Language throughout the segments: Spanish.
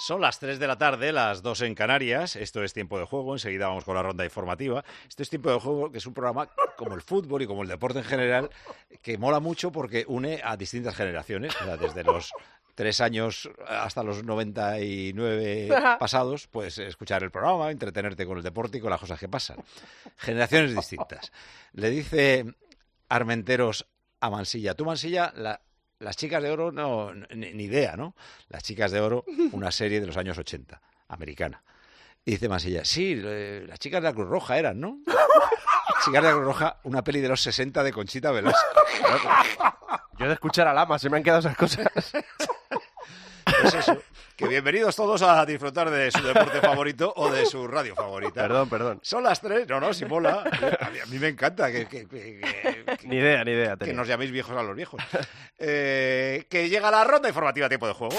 Son las 3 de la tarde, las 2 en Canarias. Esto es Tiempo de Juego. Enseguida vamos con la ronda informativa. Esto es Tiempo de Juego, que es un programa como el fútbol y como el deporte en general, que mola mucho porque une a distintas generaciones. O sea, desde los 3 años hasta los 99 pasados, pues escuchar el programa, entretenerte con el deporte y con las cosas que pasan. Generaciones distintas. Le dice Armenteros a Mansilla. Tú, Mansilla, Las Chicas de Oro, no, ni idea, ¿no? Las Chicas de Oro, una serie de los años 80, americana. Y dice Mansilla, sí, las Chicas de la Cruz Roja eran, ¿no? Las Chicas de la Cruz Roja, una peli de los 60 de Conchita Velasco. Yo de escuchar a Lama, se me han quedado esas cosas. Pues eso, que bienvenidos todos a disfrutar de su deporte favorito o de su radio favorita. Perdón. Son las 3, no, si mola. A mí me encanta Ni idea. Que nos llaméis viejos a los viejos. Que llega la ronda informativa Tiempo de Juego.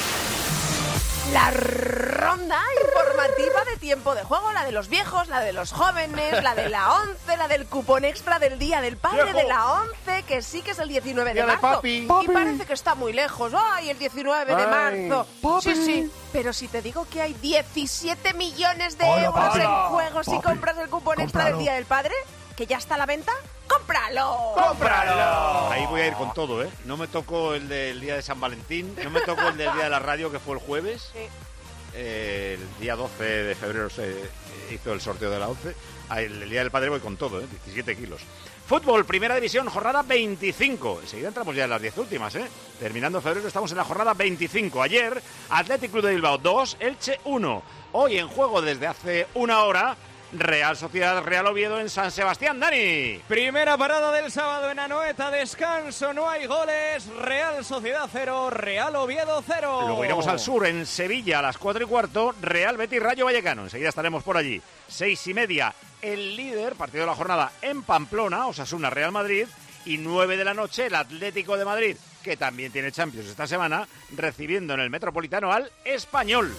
La ronda informativa de Tiempo de Juego, la de los viejos, la de los jóvenes, la de la 11, la del cupón extra del Día del Padre, ¡Viejo! de la 11, que sí que es el 19 de Día de marzo. papi. Y parece que está muy lejos. ¡Ay, el 19 de Ay, marzo! papi. Sí, pero si te digo que hay 17 millones de Hola, euros papi. en juego si Papi, compras el cupón extra del Día del Padre, que ya está a la venta, ¡cómpralo! ¡Cómpralo! Ahí voy a ir con todo, ¿eh? No me tocó el del día de San Valentín, no me tocó el del día de la radio, que fue el jueves. Sí. El día 12 de febrero se hizo el sorteo de la 11. El día del padre voy con todo, 17 kilos. Fútbol, primera división, jornada 25. Enseguida entramos ya en las 10 últimas, Terminando febrero estamos en la jornada 25. Ayer, Athletic Club de Bilbao 2, Elche 1. Hoy en juego desde hace una hora, Real Sociedad, Real Oviedo en San Sebastián. Dani. Primera parada del sábado en Anoeta, descanso, no hay goles, Real Sociedad 0, Real Oviedo 0. Luego iremos al sur, en Sevilla, a las 4:15, Real Betis Rayo Vallecano. Enseguida estaremos por allí. 6:30, el líder, partido de la jornada en Pamplona, Osasuna Real Madrid. Y 9 de la noche, el Atlético de Madrid, que también tiene Champions esta semana, recibiendo en el Metropolitano al Español.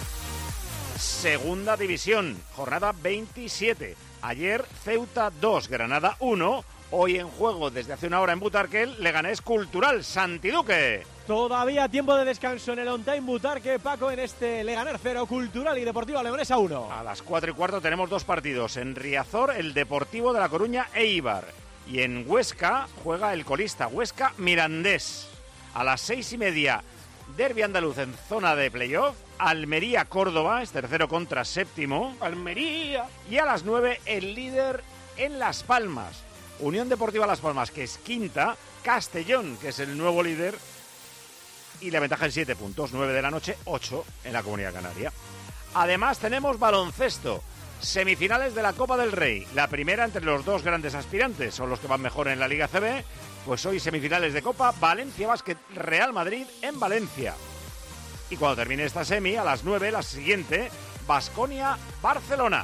Segunda división, jornada 27. Ayer Ceuta 2, Granada 1. Hoy en juego desde hace una hora en Butarque, Leganés Cultural, Santiduque. Todavía tiempo de descanso en el On Time Butarque, Paco, en este Leganés 0, Cultural y Deportiva Leonesa 1. A las 4:15 tenemos dos partidos. En Riazor, el Deportivo de La Coruña e Eibar. Y en Huesca juega el colista Huesca Mirandés. A las 6:30, derbi andaluz en zona de playoff. Almería-Córdoba, es tercero contra séptimo. ¡Almería! Y a las 9, el líder en Las Palmas. Unión Deportiva Las Palmas, que es quinta. Castellón, que es el nuevo líder. Y la ventaja en 7 puntos. 9 de la noche, 8 en la Comunidad Canaria. Además, tenemos baloncesto. Semifinales de la Copa del Rey. La primera entre los dos grandes aspirantes. Son los que van mejor en la Liga CB. Pues hoy semifinales de Copa. Valencia Basket Real Madrid en Valencia. Y cuando termine esta semi, a las 9, la siguiente, Baskonia-Barcelona.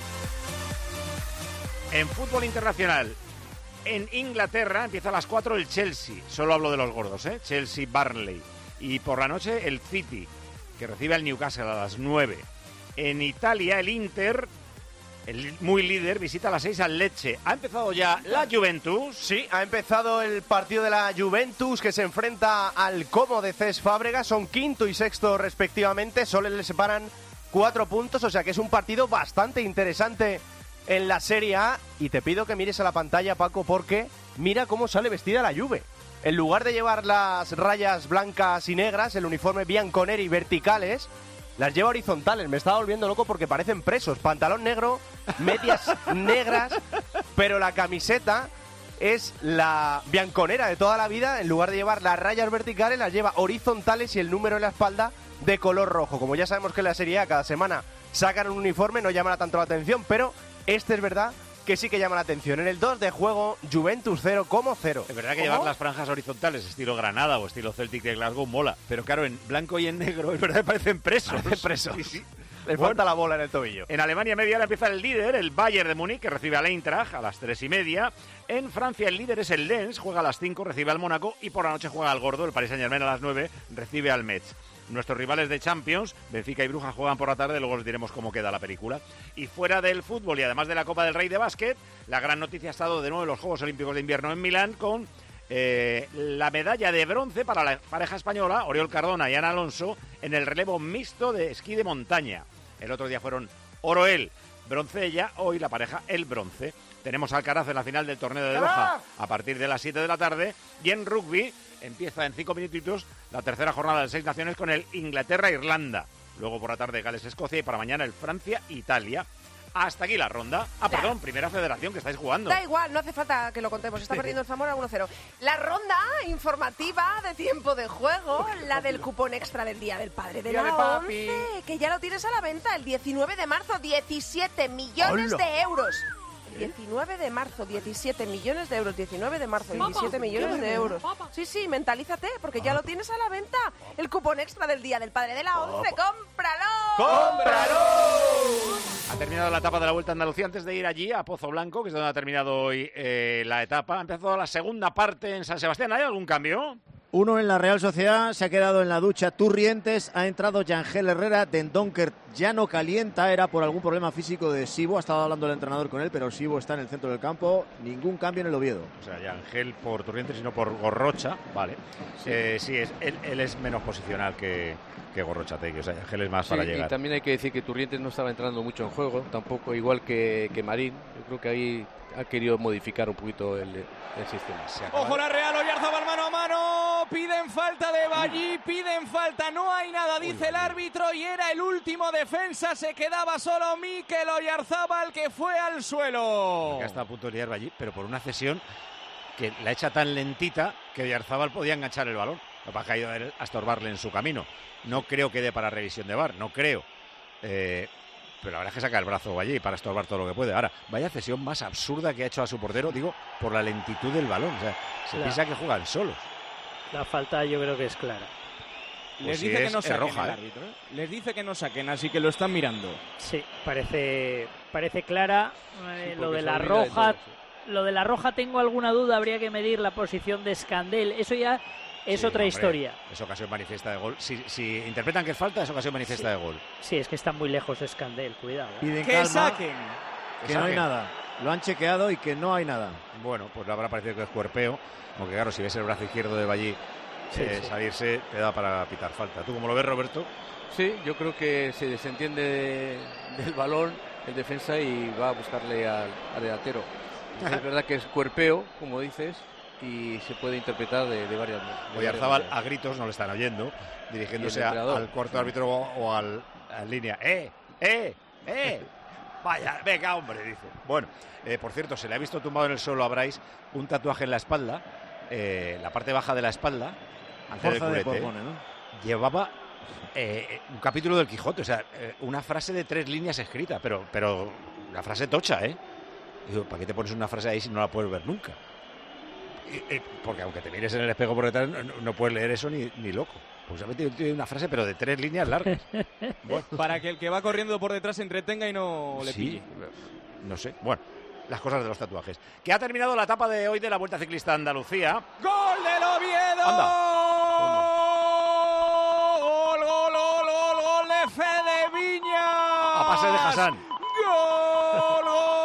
En fútbol internacional, en Inglaterra, empieza a las 4 el Chelsea. Solo hablo de los gordos, Chelsea-Burnley. Y por la noche, el City, que recibe al Newcastle a las 9. En Italia, el Inter, el muy líder, visita a las 6 al Lecce. ¿Ha empezado ya la Juventus? Sí, ha empezado el partido de la Juventus, que se enfrenta al Como de Cesc Fábregas. Son quinto y sexto respectivamente, solo le separan 4 puntos, o sea que es un partido bastante interesante en la Serie A. Y te pido que mires a la pantalla, Paco, porque mira cómo sale vestida la Juve. En lugar de llevar las rayas blancas y negras, el uniforme bianconeri verticales, las lleva horizontales. Me estaba volviendo loco porque parecen presos. Pantalón negro, medias negras, pero la camiseta es la bianconera de toda la vida. En lugar de llevar las rayas verticales, las lleva horizontales y el número en la espalda de color rojo. Como ya sabemos que en la Serie A cada semana sacan un uniforme, no llamará tanto la atención, pero este es verdad que sí que llama la atención. En el 2 de juego, Juventus 0 como 0. Es verdad que llevar las franjas horizontales estilo Granada o estilo Celtic de Glasgow mola, pero claro, en blanco y en negro es verdad que parecen presos. Presos. Sí. Les falta la bola en el tobillo. En Alemania media hora empieza el líder, el Bayern de Múnich, que recibe al Eintracht a las 3:30. En Francia el líder es el Lens, juega a las 5, recibe al Mónaco, y por la noche juega al gordo, el Paris Saint-Germain, a las 9, recibe al Metz. Nuestros rivales de Champions, Benfica y Brujas, juegan por la tarde, luego os diremos cómo queda la película. Y fuera del fútbol y además de la Copa del Rey de básquet, la gran noticia ha estado de nuevo en los Juegos Olímpicos de Invierno en Milán con la medalla de bronce para la pareja española, Oriol Cardona y Ana Alonso, en el relevo mixto de esquí de montaña. El otro día fueron oro él, bronce ella, hoy la pareja el bronce. Tenemos a Alcaraz en la final del torneo de Doha a partir de las 7 de la tarde. Y en rugby empieza en 5 minutitos la tercera jornada de 6 naciones con el Inglaterra-Irlanda. Luego por la tarde Gales-Escocia y para mañana el Francia-Italia. Hasta aquí la ronda. Perdón, primera federación que estáis jugando. Da igual, no hace falta que lo contemos. Está perdiendo el Zamora 1-0. La ronda informativa de tiempo de juego, la del cupón extra del Día del Padre de la ONCE, que ya lo tienes a la venta el 19 de marzo, 17 millones de euros. 19 de marzo, 17 millones de euros. 19 de marzo, 17 millones de euros. Sí, mentalízate, porque ya lo tienes a la venta. El cupón extra del Día del Padre de la ONCE. ¡Cómpralo! ¡Cómpralo! Ha terminado la etapa de la Vuelta a Andalucía. Antes de ir allí, a Pozo Blanco, que es donde ha terminado hoy la etapa, ha empezado la segunda parte en San Sebastián. ¿Hay algún cambio? Uno en la Real Sociedad, se ha quedado en la ducha Turrientes, ha entrado Yangel Herrera, Dendonker ya no calienta, era por algún problema físico de Sibo, ha estado hablando el entrenador con él, pero Sibo está en el centro del campo, ningún cambio en el Oviedo. O sea, Yangel por Turrientes y no por Gorrocha, vale. Sí, él es menos posicional que Gorrochategui, o sea, Yangel es más para llegar. Y también hay que decir que Turrientes no estaba entrando mucho en juego, tampoco igual que Marín, yo creo que ahí ha querido modificar un poquito el sistema. Ojo la Real, Oyarzabal mano a mano, piden falta de Ballí, piden falta, no hay nada, dice el árbitro, y era el último defensa, se quedaba solo Mikel Oyarzabal, que fue al suelo. Que está a punto de liar Ballí, pero por una cesión que la echa tan lentita que Oyarzabal podía enganchar el balón. Lo que ha caído a estorbarle en su camino. No creo que dé para revisión de VAR, no creo. Pero la verdad es que saca el brazo allí para estorbar todo lo que puede. Ahora, vaya cesión más absurda que ha hecho a su portero, digo, por la lentitud del balón. O sea, se piensa que juegan solos. La falta yo creo que es clara. Les dice que no saquen roja, el árbitro, ¿eh? Les dice que no saquen, así que lo están mirando. Sí, parece clara. Lo de la roja, lo de la roja tengo alguna duda, habría que medir la posición de Scandell. Eso ya es otra historia. Es ocasión manifiesta de gol. Si interpretan que es falta, es ocasión manifiesta de gol. Sí, es que está muy lejos Scandell, cuidado. Piden que calma, saquen. Que no hay nada. Lo han chequeado y que no hay nada. Bueno, pues le habrá parecido que es cuerpeo. Aunque claro, si ves el brazo izquierdo de Ballí salirse, te da para pitar falta. ¿Tú cómo lo ves, Roberto? Sí, yo creo que se desentiende del balón el defensa y va a buscarle al delantero. Es verdad que es cuerpeo, como dices, y se puede interpretar de varias maneras. Oyarzabal a gritos, no le están oyendo, dirigiéndose al cuarto árbitro o a línea. Vaya, venga, hombre, dice. Bueno, por cierto, se le ha visto tumbado en el suelo a Brais un tatuaje en la espalda, la parte baja de la espalda, antes del culete. Borbone, ¿no? Llevaba un capítulo del Quijote, o sea, una frase de 3 líneas escrita, pero una frase tocha, ¿eh? Digo, ¿para qué te pones una frase ahí si no la puedes ver nunca? Porque aunque te mires en el espejo por detrás, no puedes leer eso ni loco. Pues tiene una frase, pero de 3 líneas largas. Bueno, para que el que va corriendo por detrás se entretenga y no le pille. No sé. Bueno, las cosas de los tatuajes. Que ha terminado la etapa de hoy de la Vuelta Ciclista a Andalucía. ¡Gol del Oviedo! ¡Anda! ¡Gol de Fede Viñas! A pase de Hassan. ¡Gol!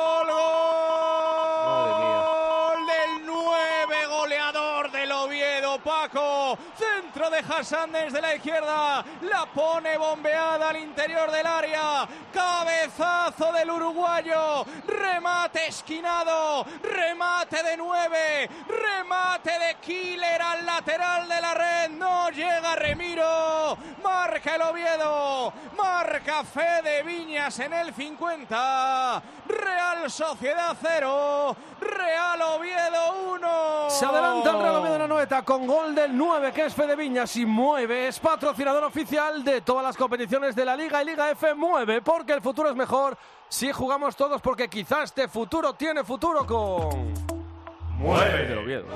Madre mía. Del 9, goleador del Oviedo, Paco. Centro de Hassan desde la izquierda. La pone bombeada al interior del área. Cabezazo del uruguayo. Remate esquinado. Remate de 9. Remate de Killer al lateral de la red. No llega Remiro. Marca el Oviedo. Marca Fede Viñas en el 50. Real Sociedad 0. Real Oviedo 1. Se adelanta el Real Oviedo en la Anoeta con gol del 9, que es Fede Viñas, y Mueve es patrocinador oficial de todas las competiciones de la Liga y Liga F. Mueve, porque el futuro es mejor si jugamos todos, porque quizás este futuro tiene futuro con Mueve del Oviedo.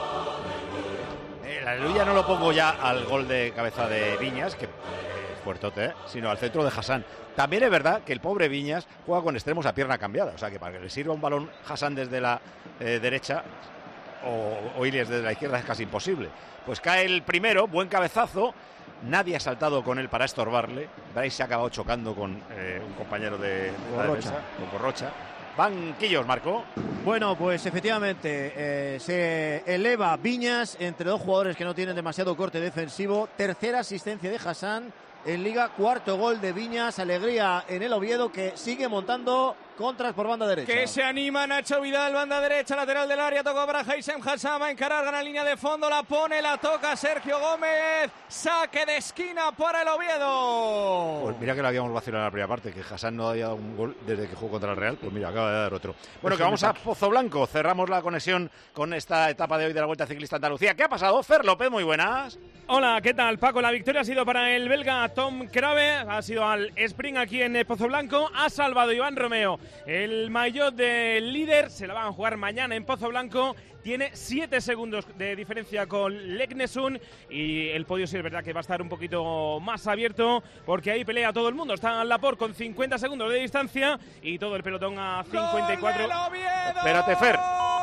El aleluya no lo pongo ya al gol de cabeza de Viñas, que es fuertote, sino al centro de Hassan. También es verdad que el pobre Viñas juega con extremos a pierna cambiada, o sea que para que le sirva un balón Hassan desde la derecha o Ilias desde la izquierda es casi imposible. Pues cae el primero, buen cabezazo, nadie ha saltado con él para estorbarle. Brais se ha acabado chocando con un compañero de la defensa, con Gorrocha, Banquillos, Marco. Bueno, pues efectivamente se eleva Viñas entre dos jugadores que no tienen demasiado corte defensivo. Tercera asistencia de Hassan en Liga, cuarto gol de Viñas. Alegría en el Oviedo, que sigue montando contras por banda derecha. Que se anima Nacho Vidal, banda derecha, lateral del área, toca para Haysem Hassan, va a encarar, gana línea de fondo, la pone, la toca Sergio Gómez, saque de esquina para el Oviedo. Pues mira que lo habíamos vacilado en la primera parte, que Hassan no había dado un gol desde que jugó contra el Real, pues mira, acaba de dar otro. Bueno, que vamos a Pozoblanco, cerramos la conexión con esta etapa de hoy de la Vuelta Ciclista Andalucía. ¿Qué ha pasado? Fer López, muy buenas. Hola, ¿qué tal, Paco? La victoria ha sido para el belga Tom Krave, ha sido al sprint aquí en Pozoblanco, ha salvado Iván Romeo el maillot del líder, se la van a jugar mañana en Pozoblanco, tiene 7 segundos de diferencia con Leknesund y el podio sí es verdad que va a estar un poquito más abierto porque ahí pelea todo el mundo, está Laporte con 50 segundos de distancia y todo el pelotón a 54. Espérate, Fer.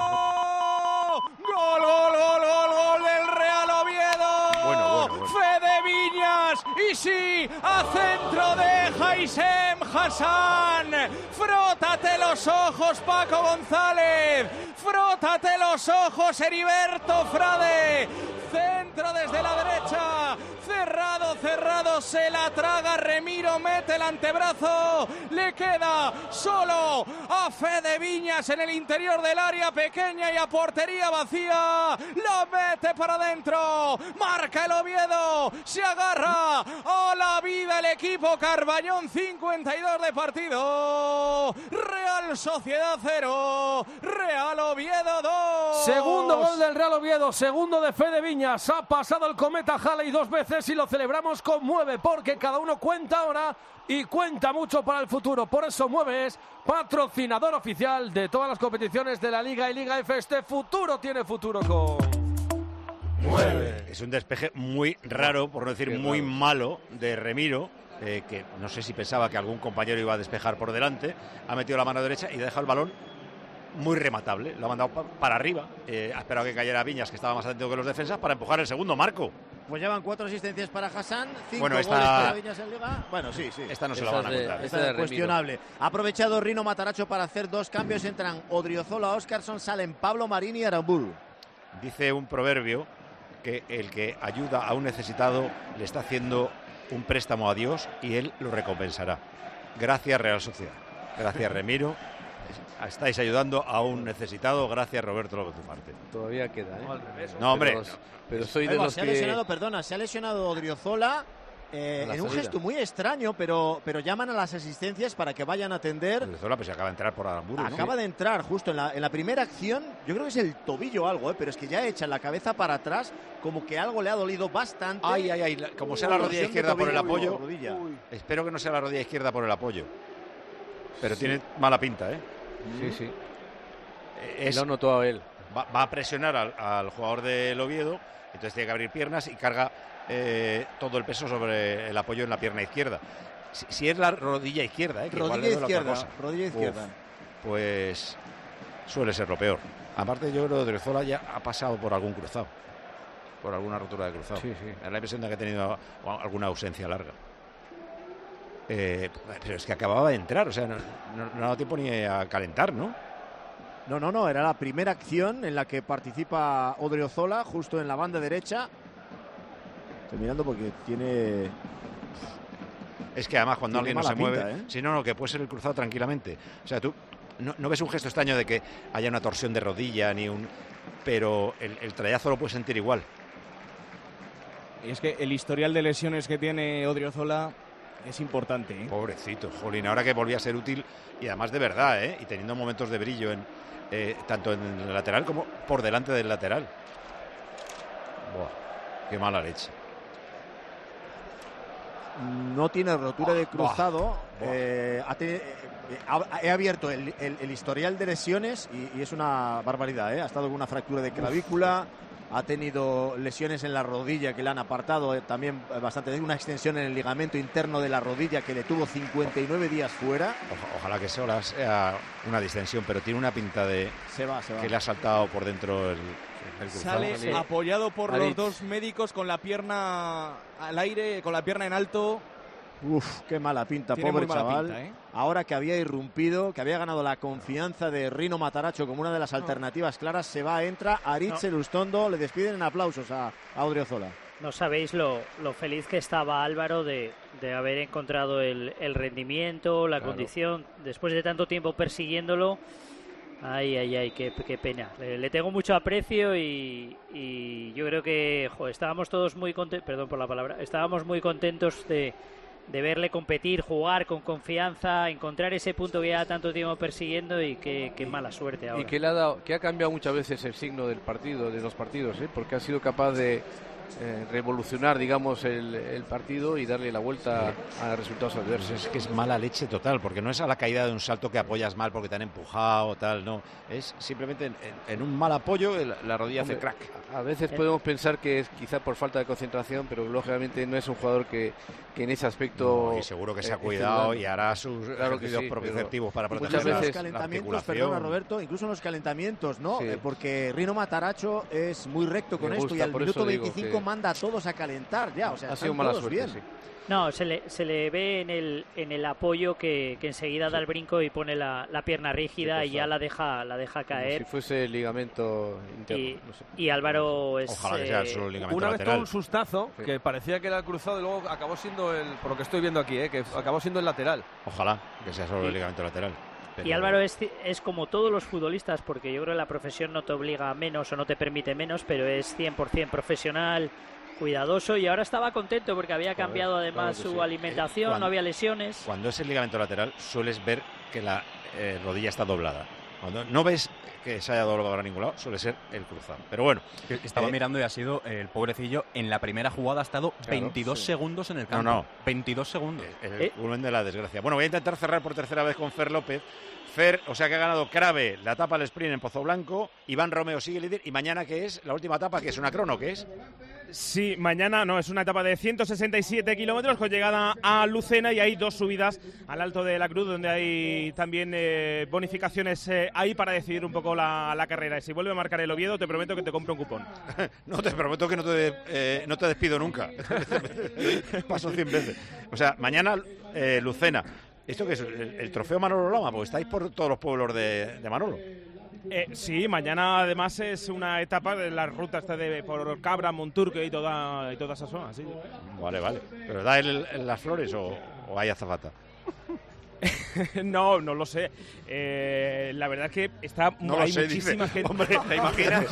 Gol, gol, gol, gol, gol del Real Oviedo. Bueno. Fede Viñas y sí, a centro de Haysem Hassan. Frótate los ojos, Paco González. Frótate los ojos, Heriberto Frade. Centro desde la derecha. Cerrado, se la traga Remiro, mete el antebrazo, le queda solo a Fede Viñas en el interior del área pequeña y a portería vacía, la mete para adentro, marca el Oviedo, se agarra a la vida el equipo Carbañón, 52 de partido, Real Sociedad 0, Real Oviedo 2. Segundo gol del Real Oviedo, segundo de Fede Viñas, ha pasado el cometa Halley 2 veces y lo celebramos con Mueve, porque cada uno cuenta ahora y cuenta mucho para el futuro. Por eso Mueve es patrocinador oficial de todas las competiciones de la Liga y Liga F. Este futuro tiene futuro con Mueve. Es un despeje muy raro, por no decir muy malo, de Remiro, que no sé si pensaba que algún compañero iba a despejar por delante, ha metido la mano derecha y ha dejado el balón muy rematable, lo ha mandado para arriba, ha esperado que cayera Viñas, que estaba más atento que los defensas, para empujar el segundo, Marco. Pues llevan 4 asistencias para Hassan, 5 bueno, goles para Viñas en Liga. Bueno, sí. Esta no se la van a contar. Esta es cuestionable. Ha aprovechado Rino Mataracho para hacer 2 cambios. Entran Odriozola, Óscarson, salen Pablo Marín y Aramburu. Dice un proverbio que el que ayuda a un necesitado le está haciendo un préstamo a Dios y él lo recompensará. Gracias, Real Sociedad. Gracias, Remiro. Estáis ayudando a un necesitado. Gracias, Roberto López Ufarte. Todavía queda, No, hombre. Pero soy de los que... Se ha lesionado Odriozola en un gesto muy extraño, pero llaman a las asistencias para que vayan a atender. Odriozola pues acaba de entrar por Aramburu, ¿no? Acaba de entrar justo en la primera acción. Yo creo que es el tobillo o algo, pero es que ya echa la cabeza para atrás, como que algo le ha dolido bastante. Ay, como sea la rodilla izquierda por el apoyo. Espero que no sea la rodilla izquierda por el apoyo. Pero tiene mala pinta, ¿eh? Sí. Lo notó a él. Va a presionar al jugador del Oviedo, entonces tiene que abrir piernas y carga todo el peso sobre el apoyo en la pierna izquierda. Si es la rodilla izquierda, que rodilla izquierda. Pues suele ser lo peor. Aparte, yo creo que Odriozola ya ha pasado por algún cruzado, por alguna rotura de cruzado. Sí. Es la impresión de que ha tenido alguna ausencia larga. Pero es que acababa de entrar, o sea, no ha dado tiempo ni a calentar, ¿no? No, era la primera acción en la que participa Odriozola, justo en la banda derecha. Estoy mirando porque tiene... Es que además cuando alguien no se mueve... pinta, ¿eh? Sí, no, que puede ser el cruzado tranquilamente. O sea, tú no ves un gesto extraño de que haya una torsión de rodilla, pero el trayazo lo puedes sentir igual. Y es que el historial de lesiones que tiene Odriozola es importante, ¿eh? Pobrecito, jolín, ahora que volvía a ser útil y además de verdad, y teniendo momentos de brillo tanto en el lateral como por delante del lateral. Buah, qué mala leche. No tiene rotura de cruzado. He abierto el historial de lesiones y es una barbaridad, Ha estado con una fractura de clavícula. Ha tenido lesiones en la rodilla que le han apartado también bastante. Una extensión en el ligamento interno de la rodilla que le tuvo 59 días fuera. Ojalá que solo sea una distensión, pero tiene una pinta de se va. Que le ha saltado por dentro el cruzado. Sale apoyado por los dos médicos con la pierna al aire, con la pierna en alto. Uf, qué mala pinta, Tiene pobre muy mala chaval. pinta, ¿eh? Ahora que había irrumpido, que había ganado la confianza de Rino Matarazzo como una de las alternativas claras, se va, entra Aritz Elustondo, le despiden en aplausos a Odriozola. No sabéis lo feliz que estaba Álvaro de haber encontrado el rendimiento, la condición, después de tanto tiempo persiguiéndolo. Ay, qué pena. Le tengo mucho aprecio y yo creo que estábamos todos muy contentos, perdón por la palabra, estábamos muy contentos de verle competir, jugar con confianza, encontrar ese punto que ya tanto tiempo persiguiendo y qué mala suerte ahora. Y que ha cambiado muchas veces el signo del partido, de los partidos, porque ha sido capaz de revolucionar, digamos, el partido y darle la vuelta a resultados adversos. Es que es mala leche total, porque no es a la caída de un salto que apoyas mal porque te han empujado, tal, no. Es simplemente en un mal apoyo la rodilla hace crack. A veces podemos pensar que es quizá por falta de concentración, pero lógicamente no es un jugador que en ese aspecto... No, y seguro que se ha cuidado y hará sus ejercicios propioceptivos para proteger los calentamientos, perdona Roberto, incluso en los calentamientos, ¿no? Sí. Porque Rino Matarazzo es muy recto con esto y al minuto 25 manda a todos a calentar ya, o sea, ha sido mala suerte, bien. sí. No, se le ve en el apoyo que enseguida da el brinco y pone la pierna rígida y ya la deja caer. Como si fuese el ligamento interno. Y Álvaro es... Ojalá que sea solo el ligamento una lateral. vez tuvo un sustazo que parecía que era el cruzado y luego acabó siendo por lo que estoy viendo aquí, que acabó siendo el lateral. Ojalá que sea solo el ligamento lateral. Pero... Y Álvaro es como todos los futbolistas, porque yo creo que la profesión no te obliga a menos o no te permite menos, pero es 100% profesional, cuidadoso, y ahora estaba contento porque había cambiado además su alimentación, no había lesiones. Cuando es el ligamento lateral sueles ver que la rodilla está doblada. Cuando no ves que se haya doblado a ningún lado, suele ser el cruzado. Pero bueno. Estaba mirando y ha sido el pobrecillo. En la primera jugada ha estado 22 segundos en el campo. No. 22 segundos. El culmen de la desgracia. Bueno, voy a intentar cerrar por tercera vez con Fer López. Fer, o sea que ha ganado Crave la etapa al sprint en Pozoblanco. Iván Romeo sigue líder. ¿Y mañana qué es? La última etapa, que es una crono, ¿qué es? Sí, mañana es una etapa de 167 kilómetros con llegada a Lucena y hay 2 subidas al Alto de la Cruz donde hay también bonificaciones ahí para decidir un poco la carrera. Y si vuelve a marcar el Oviedo, te prometo que te compro un cupón. No, te prometo que no te despido nunca. Paso 100 veces. O sea, mañana Lucena. ¿Esto qué es? ¿El trofeo Manolo Lama? Porque estáis por todos los pueblos de Manolo. Sí, mañana además es una etapa de la ruta esta por Cabra, Monturque y toda esa zona. Sí. Vale. ¿Pero da las flores o hay azafata? No lo sé. La verdad es que hay muchísima gente. Hombre, ¿te imaginas?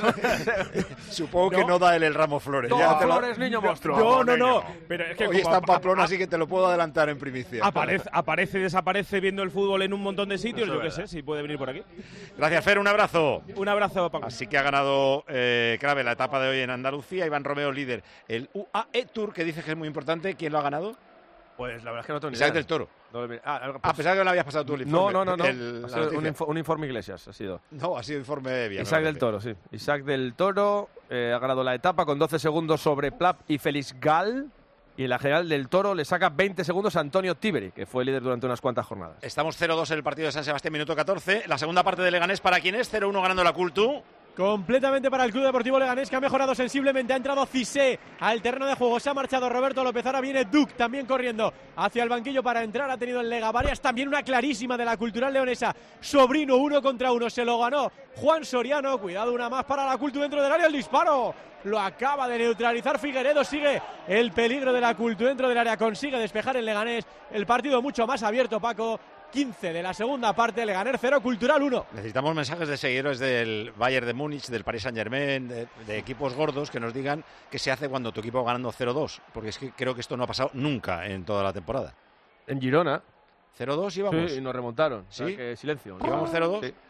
Supongo que no da él el ramo flores. Flores, niño monstruo. No. Pero es que hoy está en Pamplona, así que te lo puedo adelantar en primicia. Aparece, desaparece viendo el fútbol en un montón de sitios. Yo qué sé, si puede venir por aquí. Gracias, Fer. Un abrazo. Un abrazo, Paco. Así que ha ganado Crave la etapa de hoy en Andalucía. Iván Romeo, líder. El UAE Tour, que dices que es muy importante. ¿Quién lo ha ganado? Pues la verdad es que no tengo ni idea. idea. Del Toro. Pensaba que no habías pasado tú el informe. No. Ha sido un informe Iglesias, ha sido. No, ha sido informe de Vía. Isaac del Toro, sí. Isaac del Toro ha ganado la etapa con 12 segundos sobre Plap y Félix Gal. Y en la general del Toro le saca 20 segundos a Antonio Tiberi, que fue líder durante unas cuantas jornadas. Estamos 0-2 en el partido de San Sebastián, minuto 14. La segunda parte de Leganés, ¿para quién es? 0-1 ganando la Cultu. Completamente para el Club Deportivo Leganés, que ha mejorado sensiblemente. Ha entrado Cissé al terreno de juego. Se ha marchado Roberto López. Ahora viene Duc también corriendo hacia el banquillo para entrar. Ha tenido el Lega varias. También una clarísima de la Cultural Leonesa. Sobrino 1 contra 1. Se lo ganó Juan Soriano. Cuidado, una más para la Cultu dentro del área. El disparo lo acaba de neutralizar Figueredo. Sigue el peligro de la Cultu dentro del área. Consigue despejar el Leganés. El partido mucho más abierto, Paco. 15 de la segunda parte, Leganés 0, Cultural 1. Necesitamos mensajes de seguidores del Bayern de Múnich, del Paris Saint-Germain, de equipos gordos que nos digan qué se hace cuando tu equipo va ganando 0-2, porque es que creo que esto no ha pasado nunca en toda la temporada. En Girona 0-2 íbamos. Sí, y nos remontaron. ¿Sí? O sea que silencio. ¿Íbamos 0-2? Sí.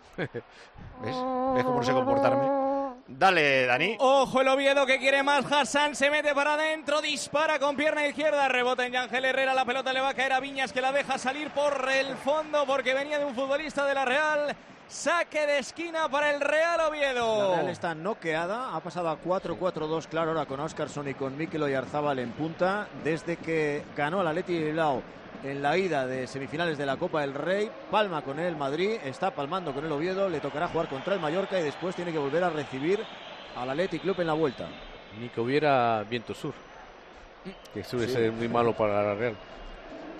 ¿Ves cómo no sé comportarme? Dale, Dani. Ojo el Oviedo que quiere más. Hassan se mete para adentro, dispara con pierna izquierda, rebota en Ángel Herrera, la pelota le va a caer a Viñas, que la deja salir por el fondo porque venía de un futbolista de la Real. Saque de esquina para el Real Oviedo. La Real está noqueada, ha pasado a 4-4-2, claro, ahora con Óscarson y con Mikel Oyarzábal en punta, desde que ganó el Athletic de Bilbao en la ida de semifinales de la Copa del Rey. Palma con el Madrid, está palmando con el Oviedo, le tocará jugar contra el Mallorca y después tiene que volver a recibir al Athletic Club en la vuelta. Ni que hubiera viento sur, que suele ser muy malo para la Real.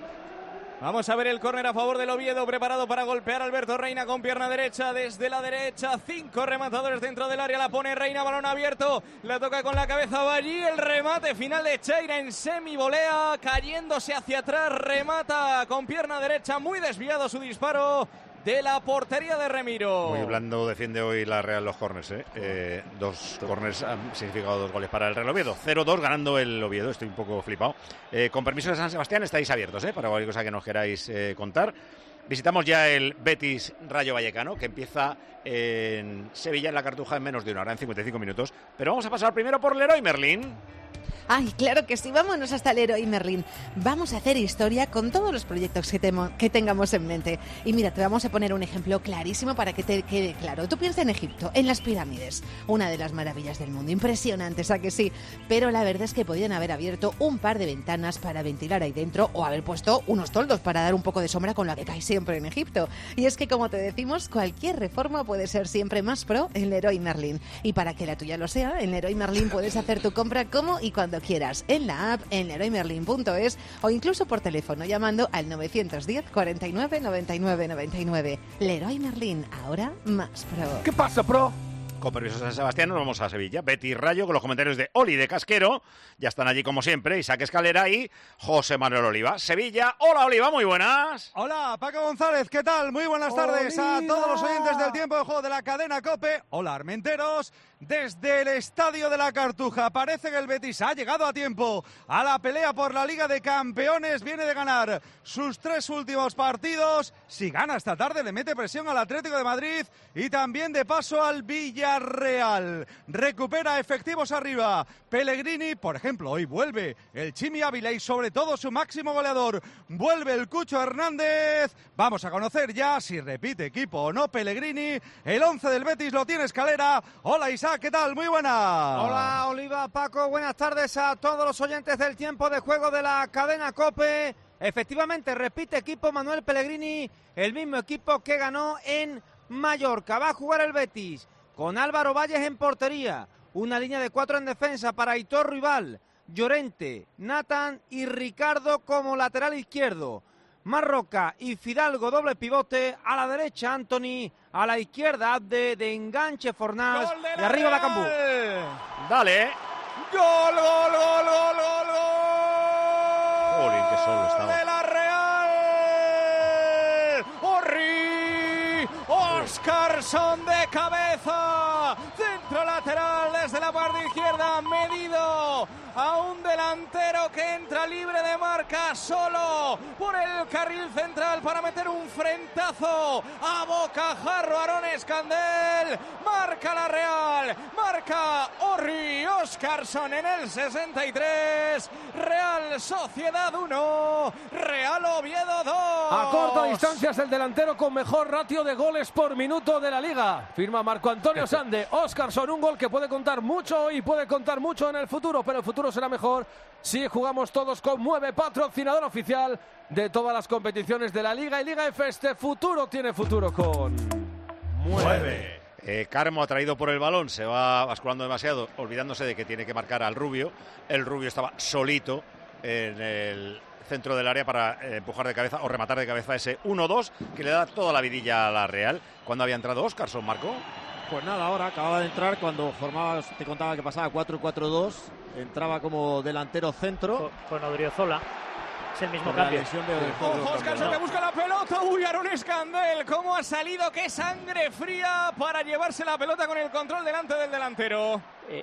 Vamos a ver el córner a favor del Oviedo, preparado para golpear Alberto Reina con pierna derecha, desde la derecha, 5 rematadores dentro del área, la pone Reina, balón abierto, la toca con la cabeza Ballí, el remate final de Cheira en semivolea, cayéndose hacia atrás, remata con pierna derecha, muy desviado su disparo de la portería de Remiro. Muy blando defiende hoy la Real los córners, ¿eh? 2 córners han significado 2 goles para el Real Oviedo. 0-2 ganando el Oviedo, estoy un poco flipado. Con permiso de San Sebastián estáis abiertos, para cualquier cosa que nos queráis contar. Visitamos ya el Betis Rayo Vallecano, que empieza en Sevilla, en la Cartuja, en menos de una hora, en 55 minutos. Pero vamos a pasar primero por Leroy Merlin. Ay, claro que sí, vámonos hasta el Leroy Merlin. Vamos a hacer historia con todos los proyectos que tengamos en mente. Y mira, te vamos a poner un ejemplo clarísimo para que te quede claro. Tú piensa en Egipto, en las pirámides, una de las maravillas del mundo, impresionantes, ¿a que sí? Pero la verdad es que podían haber abierto un par de ventanas para ventilar ahí dentro o haber puesto unos toldos para dar un poco de sombra con la que cae siempre en Egipto. Y es que, como te decimos, cualquier reforma puede ser siempre más pro en Leroy Merlin. Y para que la tuya lo sea, en Leroy Merlin puedes hacer tu compra como y cuando quieras, en la app, en leroymerlin.es o incluso por teléfono llamando al 910 49 99 99. Leroy Merlin, ahora más pro. ¿Qué pasa, pro? Con permiso de San Sebastián nos vamos a Sevilla. Betis Rayo con los comentarios de Oli de Casquero. Ya están allí como siempre Isaac Escalera y José Manuel Oliva. Sevilla. Hola Oliva, muy buenas. Hola Paco González, ¿qué tal? Muy buenas tardes a todos los oyentes del tiempo de juego de la cadena COPE. Hola Armenteros. Desde el Estadio de la Cartuja parece que el Betis ha llegado a tiempo a la pelea por la Liga de Campeones. Viene de ganar sus 3 últimos partidos. Si gana esta tarde le mete presión al Atlético de Madrid y también de paso al Villarreal. Recupera efectivos arriba. Pellegrini, por ejemplo, hoy vuelve el Chimi Ávila y sobre todo su máximo goleador. Vuelve el Cucho Hernández. Vamos a conocer ya si repite equipo o no Pellegrini. El 11 del Betis lo tiene Escalera. Hola Isaac, ¿qué tal? Muy buenas. Hola Oliva, Paco, buenas tardes a todos los oyentes del tiempo de juego de la cadena COPE. Efectivamente, repite equipo Manuel Pellegrini, el mismo equipo que ganó en Mallorca. Va a jugar el Betis con Álvaro Valles en portería. Una línea de 4 en defensa para Aitor Rival, Llorente, Nathan y Ricardo como lateral izquierdo. Marroca y Fidalgo doble pivote, a la derecha Anthony, a la izquierda Abde, de enganche Fornals y arriba la Cambú. Dale. Gol, gol, gol, gol, gol, gol. Jolín, que solo estaba. De la Real. Orri, Óscarson de cabeza. Centro lateral desde la parte izquierda, medido a un delantero que entra libre de marca, solo por el carril central para meter un frentazo a bocajarro. Aarón Escandel, marca la Real, marca Orri Óscarson en el 63. Real Sociedad 1, Real Oviedo 2. A corta distancia es el delantero con mejor ratio de goles por minuto de la Liga. Firma Marco Antonio Sande. Óscarson, un gol que puede contar mucho y puede contar mucho en el futuro, pero el futuro será mejor si jugamos todos con Mueve, patrocinador oficial de todas las competiciones de la Liga y Liga F. Este futuro tiene futuro con Mueve. Carmo, atraído por el balón, se va basculando demasiado, olvidándose de que tiene que marcar al Rubio. El Rubio estaba solito en el centro del área para empujar de cabeza o rematar de cabeza ese 1-2 que le da toda la vidilla a la Real. ¿Cuándo había entrado Óscarson, Marco? Pues nada, ahora acababa de entrar cuando formaba, te contaba que pasaba 4-4-2, entraba como delantero centro. Con Odriozola. Es el mismo cambio. Ojo, Óscarson que busca la pelota. Uy, Aarón Escandel. ¿Cómo ha salido? ¡Qué sangre fría para llevarse la pelota con el control delante del delantero!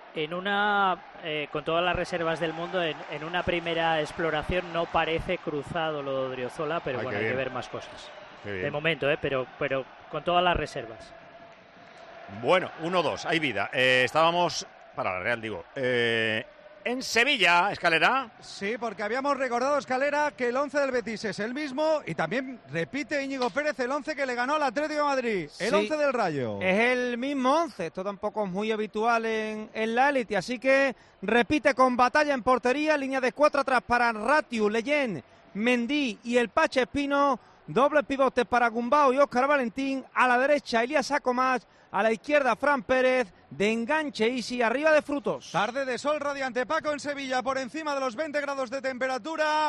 Con todas las reservas del mundo, en una primera exploración no parece cruzado lo de Odriozola, pero bueno, hay que ver más cosas. De momento, pero con todas las reservas. Bueno, 1-2, hay vida. Estábamos, para la Real digo, en Sevilla, Escalera. Sí, porque habíamos recordado, Escalera, que el 11 del Betis es el mismo y también repite Íñigo Pérez el 11 que le ganó al Atlético de Madrid, el 11 del Rayo. Es el mismo 11, esto tampoco es muy habitual en la élite, así que repite con Batalla en portería, línea de 4 atrás para Ratiu, Leyen, Mendy y el Pache Espino, doble pivote para Gumbau y Óscar Valentín, a la derecha Elías Sacomás, a la izquierda Fran Pérez, de enganche Isi, arriba de Frutos. Tarde de sol radiante, Paco, en Sevilla, por encima de los 20 grados de temperatura.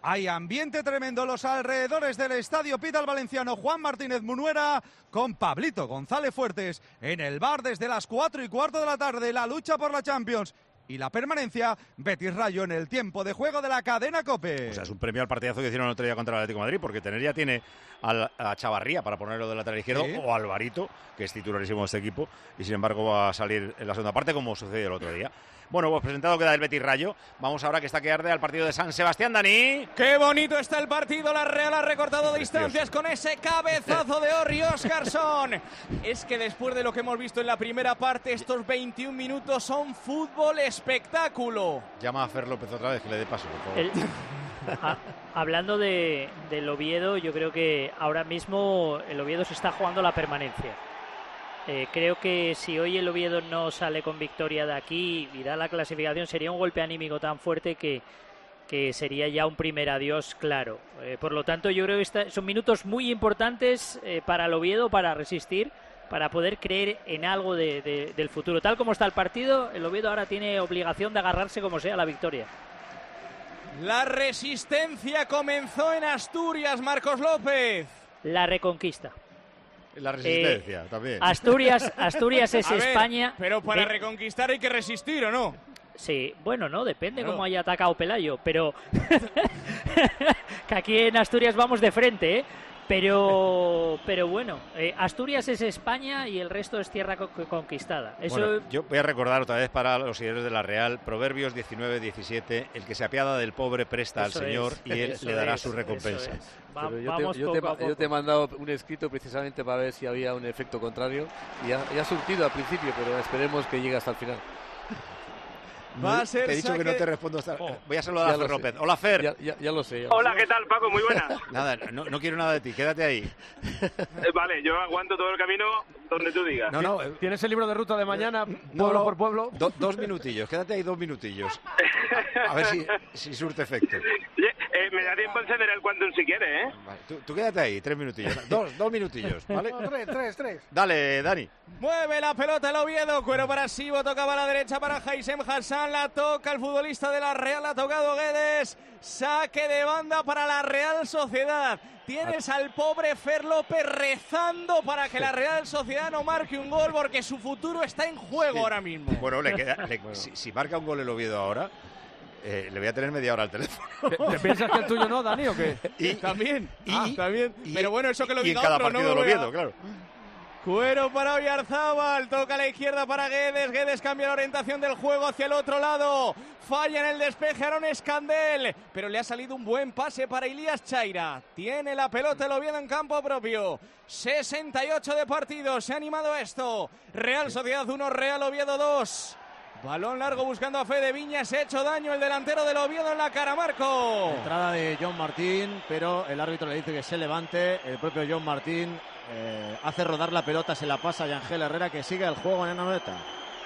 Hay ambiente tremendo en los alrededores del estadio. Pita el valenciano Juan Martínez Munuera con Pablito González Fuertes en el bar desde las 4:15 de la tarde. La lucha por la Champions y la permanencia. Betis Rayo en el tiempo de juego de la cadena COPE. O sea, es un premio al partidazo que hicieron el otro día contra el Atlético de Madrid, porque Tener ya tiene a Chavarría para ponerlo de lateral izquierdo, sí, o Alvarito, que es titularísimo de este equipo, y sin embargo va a salir en la segunda parte, como sucedió el otro día. Bueno, pues presentado queda el Betis Rayo. Vamos ahora que está que arde al partido de San Sebastián, Dani. ¡Qué bonito está el partido! La Real ha recortado distancias con ese cabezazo de Orri Óscarson. Es que después de lo que hemos visto en la primera parte, estos 21 minutos son fútbol espectáculo. Llama a Fer López otra vez, que le dé paso, por favor. Hablando del Oviedo, yo creo que ahora mismo el Oviedo se está jugando la permanencia. Creo que si hoy el Oviedo no sale con victoria de aquí y da la clasificación, sería un golpe anímico tan fuerte que sería ya un primer adiós claro. Por lo tanto, yo creo que son minutos muy importantes para el Oviedo, para resistir, para poder creer en algo del futuro. Tal como está el partido, el Oviedo ahora tiene obligación de agarrarse como sea a la victoria. La resistencia comenzó en Asturias, Marcos López. La reconquista. La resistencia también. Asturias es a ver, España. Pero para reconquistar hay que resistir, ¿o no? Sí, bueno, no, depende cómo haya atacado Pelayo, pero que aquí en Asturias vamos de frente, ¿eh? Pero bueno, Asturias es España y el resto es tierra conquistada. Eso... Bueno, yo voy a recordar otra vez para los seguidores de la Real, Proverbios 19-17, el que se apiada del pobre presta eso al Señor y él le dará su recompensa. recompensa. Yo te he mandado un escrito precisamente para ver si había un efecto contrario y ha surtido al principio, pero esperemos que llegue hasta el final. Va a ser te he dicho que no te respondo hasta... Voy a saludar a Fer López. Hola, Fer. Ya lo sé. Hola, ¿qué tal, Paco? Muy buena. Nada, no quiero nada de ti, quédate ahí. Vale, yo aguanto todo el camino donde tú digas. No, ¿tienes el libro de ruta de mañana, pueblo por pueblo? 2 minutillos, quédate ahí 2 minutillos. A ver si surte efecto. Me da tiempo a encender el Quantum si quieres, ¿eh? Vale, tú quédate ahí, 3 minutillos. 2 minutillos, ¿vale? No, 3. Dale, Dani. Mueve la pelota el Oviedo, cuero para Sibo, tocaba a la derecha para Haysem Hassan, la toca el futbolista de la Real, ha tocado Guedes, saque de banda para la Real Sociedad. Tienes al pobre Fer López rezando para que la Real Sociedad no marque un gol porque su futuro está en juego ahora mismo. Bueno, si marca un gol el Oviedo ahora, le voy a tener media hora al teléfono. ¿Te piensas que el tuyo no, Dani, o qué? También. Pero bueno, eso que lo diga en cada otro, partido no del Oviedo, claro. Cuero para Oyarzábal, toca a la izquierda para Guedes, Guedes cambia la orientación del juego hacia el otro lado, falla en el despeje Aaron Escandel, pero le ha salido un buen pase para Ilías Chaira, tiene la pelota el Oviedo en campo propio, 68 de partido, se ha animado esto, Real Sociedad 1, Real Oviedo 2. Balón largo buscando a Fede Viñas, se ha hecho daño el delantero del Oviedo en la cara, Marco. Entrada de John Martín, pero el árbitro le dice que se levante. El propio John Martín hace rodar la pelota, se la pasa a Yangel Herrera, que sigue el juego en la Anoeta.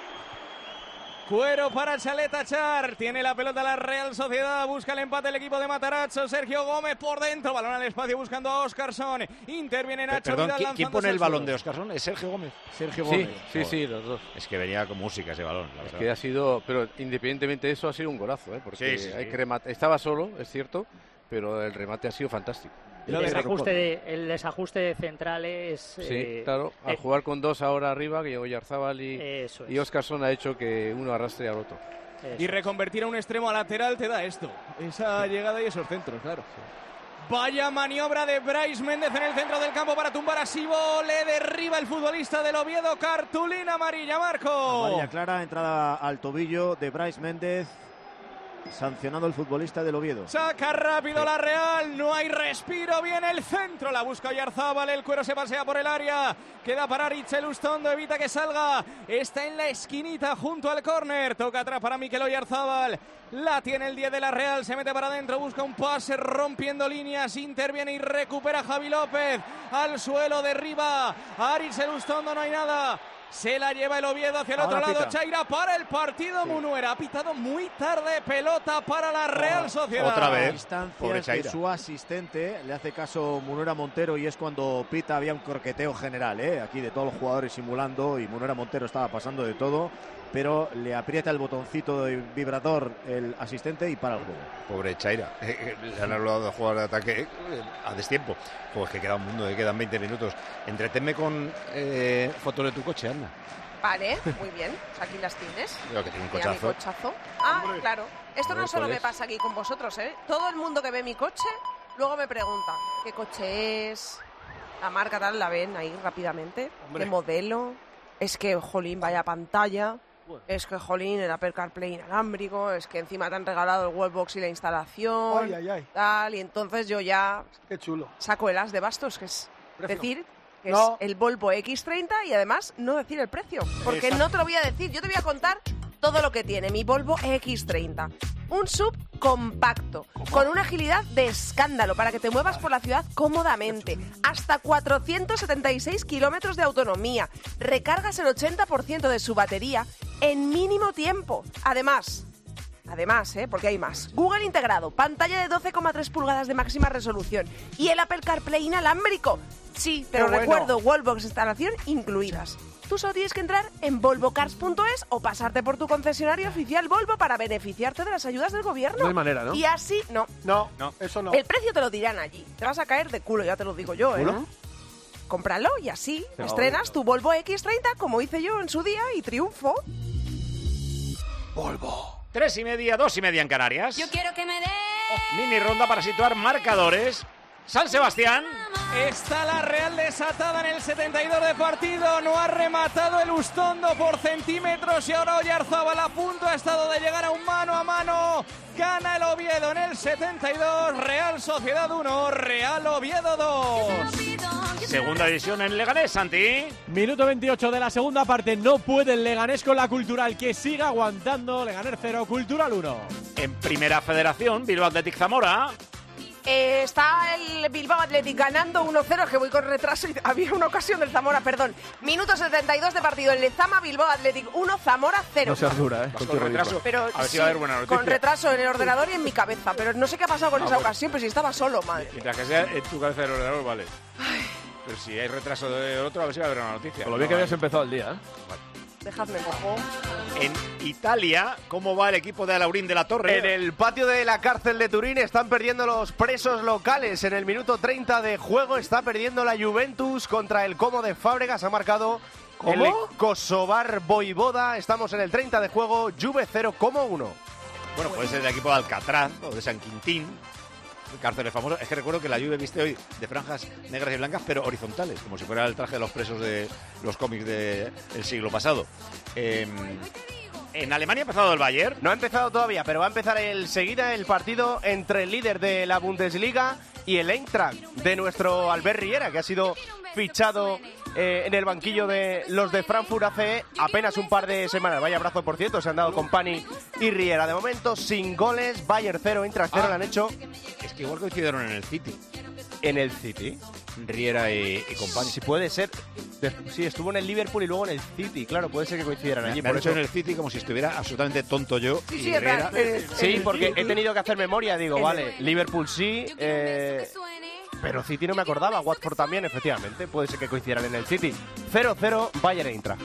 Cuero para Chaleta Char, tiene la pelota la Real Sociedad, busca el empate el equipo de Matarazzo, Sergio Gómez por dentro, balón al espacio buscando a Óscarson, interviene Nacho Perdón, Vidal. ¿quién pone el balón de Óscarson? ¿Es Sergio Gómez? Sergio Gómez. Sí, los dos. Es que venía con música ese balón, la verdad. Que ha sido, pero independientemente de eso ha sido un golazo, porque sí. Hay que rematar. Estaba solo, es cierto, pero el remate ha sido fantástico. El desajuste de centrales. Sí, claro. Al jugar con dos ahora arriba, que llegó Oyarzábal y Óscarson, ha hecho que uno arrastre al otro. Y reconvertir a un extremo a lateral te da esto. Esa llegada y esos centros, claro. Vaya maniobra de Brais Méndez en el centro del campo para tumbar a Sibo. Le derriba el futbolista del Oviedo. Cartulina amarilla, Marco. Amarilla clara, entrada al tobillo de Brais Méndez. Sancionado el futbolista del Oviedo. Saca rápido la Real, no hay respiro, viene el centro, la busca Oyarzábal, el cuero se pasea por el área, queda para Aritz Lustondo, evita que salga, está en la esquinita junto al córner, toca atrás para Mikel Oyarzábal, la tiene el 10 de la Real, se mete para adentro, busca un pase rompiendo líneas, interviene y recupera Javi López, al suelo derriba Aritz Lustondo, no hay nada. Se la lleva el Oviedo hacia el otro lado. Chaira para el partido. Munuera ha pitado muy tarde. Pelota para la Real Sociedad. Otra vez. Distancias de su asistente. Le hace caso Munuera Montero y es cuando pita. Había un croqueteo general, aquí de todos los jugadores simulando y Munuera Montero estaba pasando de todo. pero le aprieta el botoncito de vibrador el asistente y para el juego. Pobre Chaira, le han hablado de jugar de ataque a destiempo. Pues que queda un mundo, quedan 20 minutos. Entretenme con fotos de tu coche, Ana. Vale, muy bien. Aquí las tienes. Creo que tiene un Mira, cochazo. mi cochazo. Ah, claro. Esto no solo me pasa aquí con vosotros, ¿eh? Todo el mundo que ve mi coche luego me pregunta qué coche es, la marca tal, la ven ahí rápidamente, qué modelo. Es que, jolín, vaya pantalla. Es que, jolín, el Apple CarPlay inalámbrico. Es que encima te han regalado el webbox y la instalación. Tal, y entonces yo ya Qué chulo. saco el as de bastos, que es decir que No. es el Volvo X30 y además no decir el precio, porque no te lo voy a decir. Yo te voy a contar todo lo que tiene mi Volvo X30. Un sub compacto, con una agilidad de escándalo para que te muevas por la ciudad cómodamente. Hasta 476 kilómetros de autonomía. Recargas el 80% de su batería en mínimo tiempo. Además, porque hay más. Google integrado, pantalla de 12,3 pulgadas de máxima resolución y el Apple CarPlay inalámbrico. Sí, te lo recuerdo, wallbox instalación incluidas. Tú solo tienes que entrar en volvocars.es o pasarte por tu concesionario oficial Volvo para beneficiarte de las ayudas del gobierno. No hay manera, ¿no? Y así, no. No, eso no. El precio te lo dirán allí. Te vas a caer de culo, ya te lo digo yo, ¿eh? ¿Culo? Cómpralo y así Pero estrenas tu Volvo X30 como hice yo en su día y triunfo. Volvo. 3:30, 2:30 en Canarias. Yo quiero que me dé. Mini ronda para situar marcadores. San Sebastián. Está la Real desatada en el 72 de partido. No ha rematado el Ustondo por centímetros y ahora Oyarzábal a punto ha estado de llegar a un mano a mano. Gana el Oviedo en el 72. Real Sociedad 1, Real Oviedo 2. Segunda división en Leganés, Santi. Minuto 28 de la segunda parte. No puede el Leganés con la Cultural, que sigue aguantando. Leganés 0, Cultural 1. En Primera Federación, Bilbao Athletic Zamora. Está el Bilbao Athletic ganando 1-0, que voy con retraso y había una ocasión del Zamora, perdón. Minuto 72 de partido, el Lezama, Bilbao Athletic 1, Zamora 0. No seas dura, ¿eh? Con retraso. Pero a ver si sí, va a haber buena noticia. con retraso en el ordenador y en mi cabeza, pero no sé qué ha pasado con esa ocasión, pero si estaba solo, madre. Mientras que sea en tu cabeza del ordenador, vale. Pero si hay retraso de otro, a ver si va a haber una noticia. Con lo bien que habías empezado el día, ¿eh? Vale. Dejadme mojo. En Italia, ¿cómo va el equipo de Alaurín de la Torre? En el patio de la cárcel de Turín están perdiendo los presos locales. En el minuto 30 de juego está perdiendo la Juventus contra el Como de Fábregas. Ha marcado el Kosovar Voivoda. Estamos en el 30 de juego. Juve 0, Como 1. Bueno, puede ser del equipo de Alcatraz o de San Quintín. Cárceles famosas. Es que recuerdo que la Juve viste hoy de franjas negras y blancas, pero horizontales, como si fuera el traje de los presos de los cómics del siglo pasado. En Alemania ha empezado el Bayern. No ha empezado todavía, pero va a empezar enseguida el partido entre el líder de la Bundesliga y el Eintracht de nuestro Albert Riera, que ha sido fichado en el banquillo de los de Frankfurt hace apenas un par de semanas. Vaya abrazo, por cierto, se han dado con Pani y Riera. De momento, sin goles, Bayern 0, Eintracht 0, le han hecho. Es que igual coincidieron en el City. ¿En el City? Riera y compañía. Sí, puede ser. Sí, estuvo en el Liverpool y luego en el City. Claro, puede ser que coincidieran allí. Me han hecho en el City como si estuviera absolutamente tonto yo. Sí, sí, y Riera... Sí, porque he tenido que hacer memoria. Digo, vale, Liverpool sí, pero City no me acordaba. Watford también, efectivamente. Puede ser que coincidieran en el City. 0-0, Bayern Eintracht.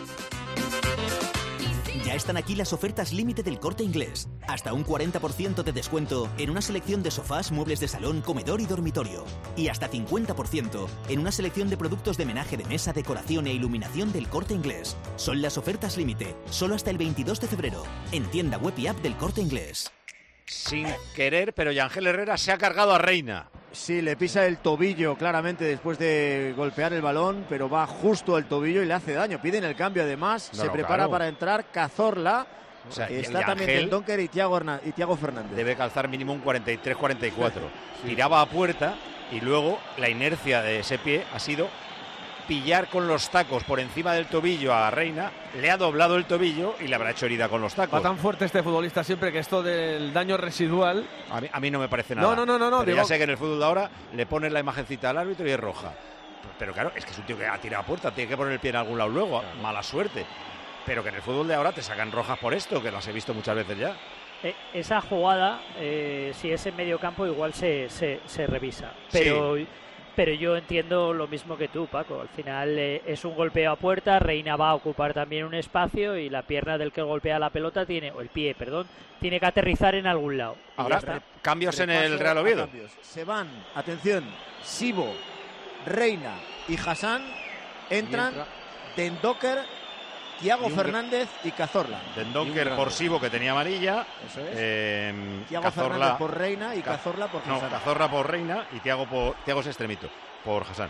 Ya están aquí las ofertas límite del Corte Inglés. Hasta un 40% de descuento en una selección de sofás, muebles de salón, comedor y dormitorio. Y hasta 50% en una selección de productos de menaje de mesa, decoración e iluminación del Corte Inglés. Son las ofertas límite, solo hasta el 22 de febrero, en tienda web y app del Corte Inglés. Sin querer, pero Yangel Herrera se ha cargado a Reina. Sí, le pisa el tobillo claramente después de golpear el balón, pero va justo al tobillo y le hace daño. Piden el cambio además, se prepara para entrar Cazorla. O sea, está también Del Donker y Thiago Fernández. Debe calzar mínimo un 43-44. Tiraba a puerta y luego la inercia de ese pie ha sido pillar con los tacos por encima del tobillo a Reina, le ha doblado el tobillo y le habrá hecho herida con los tacos. Va tan fuerte este futbolista siempre que esto del daño residual... A mí no me parece nada. No. Pero digo... ya sé que en el fútbol de ahora le pones la imagencita al árbitro y es roja. Pero claro, es que es un tío que ha tirado a puerta, tiene que poner el pie en algún lado luego, mala suerte. Pero que en el fútbol de ahora te sacan rojas por esto, que las he visto muchas veces ya. Esa jugada, si es en medio campo, igual se revisa. Pero... Sí. Pero yo entiendo lo mismo que tú, Paco. Al final es un golpeo a puerta, Reina va a ocupar también un espacio y la pierna del que golpea la pelota o el pie, tiene que aterrizar en algún lado. Ahora, cambios en el Real Oviedo. Se van, atención, Sibo, Reina y Hassan, entran Dendoker, Thiago Fernández y Cazorla. Dendoker por Sibo, que tenía amarilla. Eso es. Thiago Fernández por Reina y Cazorla por Hassan. No, Cazorla por Reina y Thiago es extremito, por Hassan.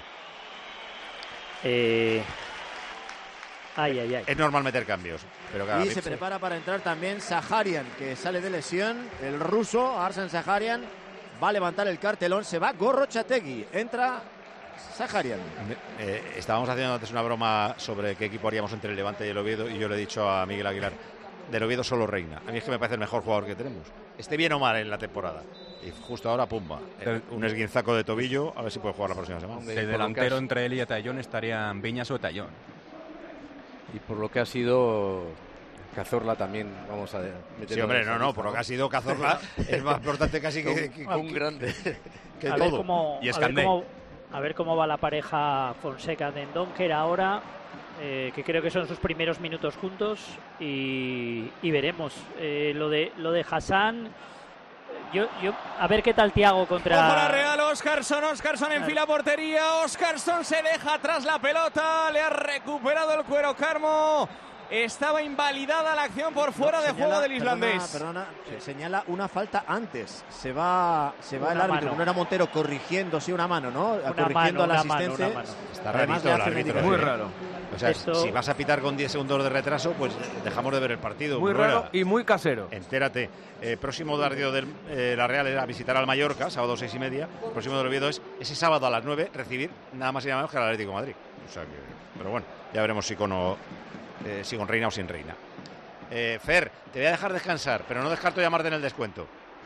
Es normal meter cambios. Pero y se prepara para entrar también Saharian, que sale de lesión. El ruso, Arsen Saharian, va a levantar el cartelón. Se va Gorrochategui. Entra Saharian. Estábamos haciendo antes una broma sobre qué equipo haríamos entre el Levante y el Oviedo, y yo le he dicho a Miguel Aguilar, del Oviedo solo Reina. A mí es que me parece el mejor jugador que tenemos. Esté bien o mal en la temporada. Y justo ahora, pumba. Un esguinzaco de tobillo, a ver si puede jugar la próxima semana. De delantero entre él y Etayón estarían Viñas o Etayón. Y por lo que ha sido Cazorla también, vamos a meter. Sí, hombre, por lo que ha sido Cazorla es más importante casi que un grande. Que todo. A ver cómo va la pareja Fonseca-Dendoncker ahora, que creo que son sus primeros minutos juntos, y veremos. Lo de Hassan, yo a ver qué tal Thiago contra... Ojo la Real, Óscarson en fila portería, Óscarson se deja atrás la pelota, le ha recuperado el cuero Carmo. Estaba invalidada la acción por fuera de juego del islandés. Perdona, señala una falta antes. Se va el árbitro, no era Montero, corrigiendo, una mano, ¿no? Corrigiendo al asistente. Está rarito el árbitro. Muy raro. O sea, si vas a pitar con 10 segundos de retraso, pues dejamos de ver el partido. Muy raro y muy casero. Entérate. Próximo partido de la Real era visitar al Mallorca, sábado 6:30. El próximo del Oviedo es ese sábado a las 9 recibir nada más y nada menos que al Atlético de Madrid. O sea que, pero bueno, ya veremos si con Reina o sin Reina. Fer, te voy a dejar descansar, pero no descarto llamarte en el descuento.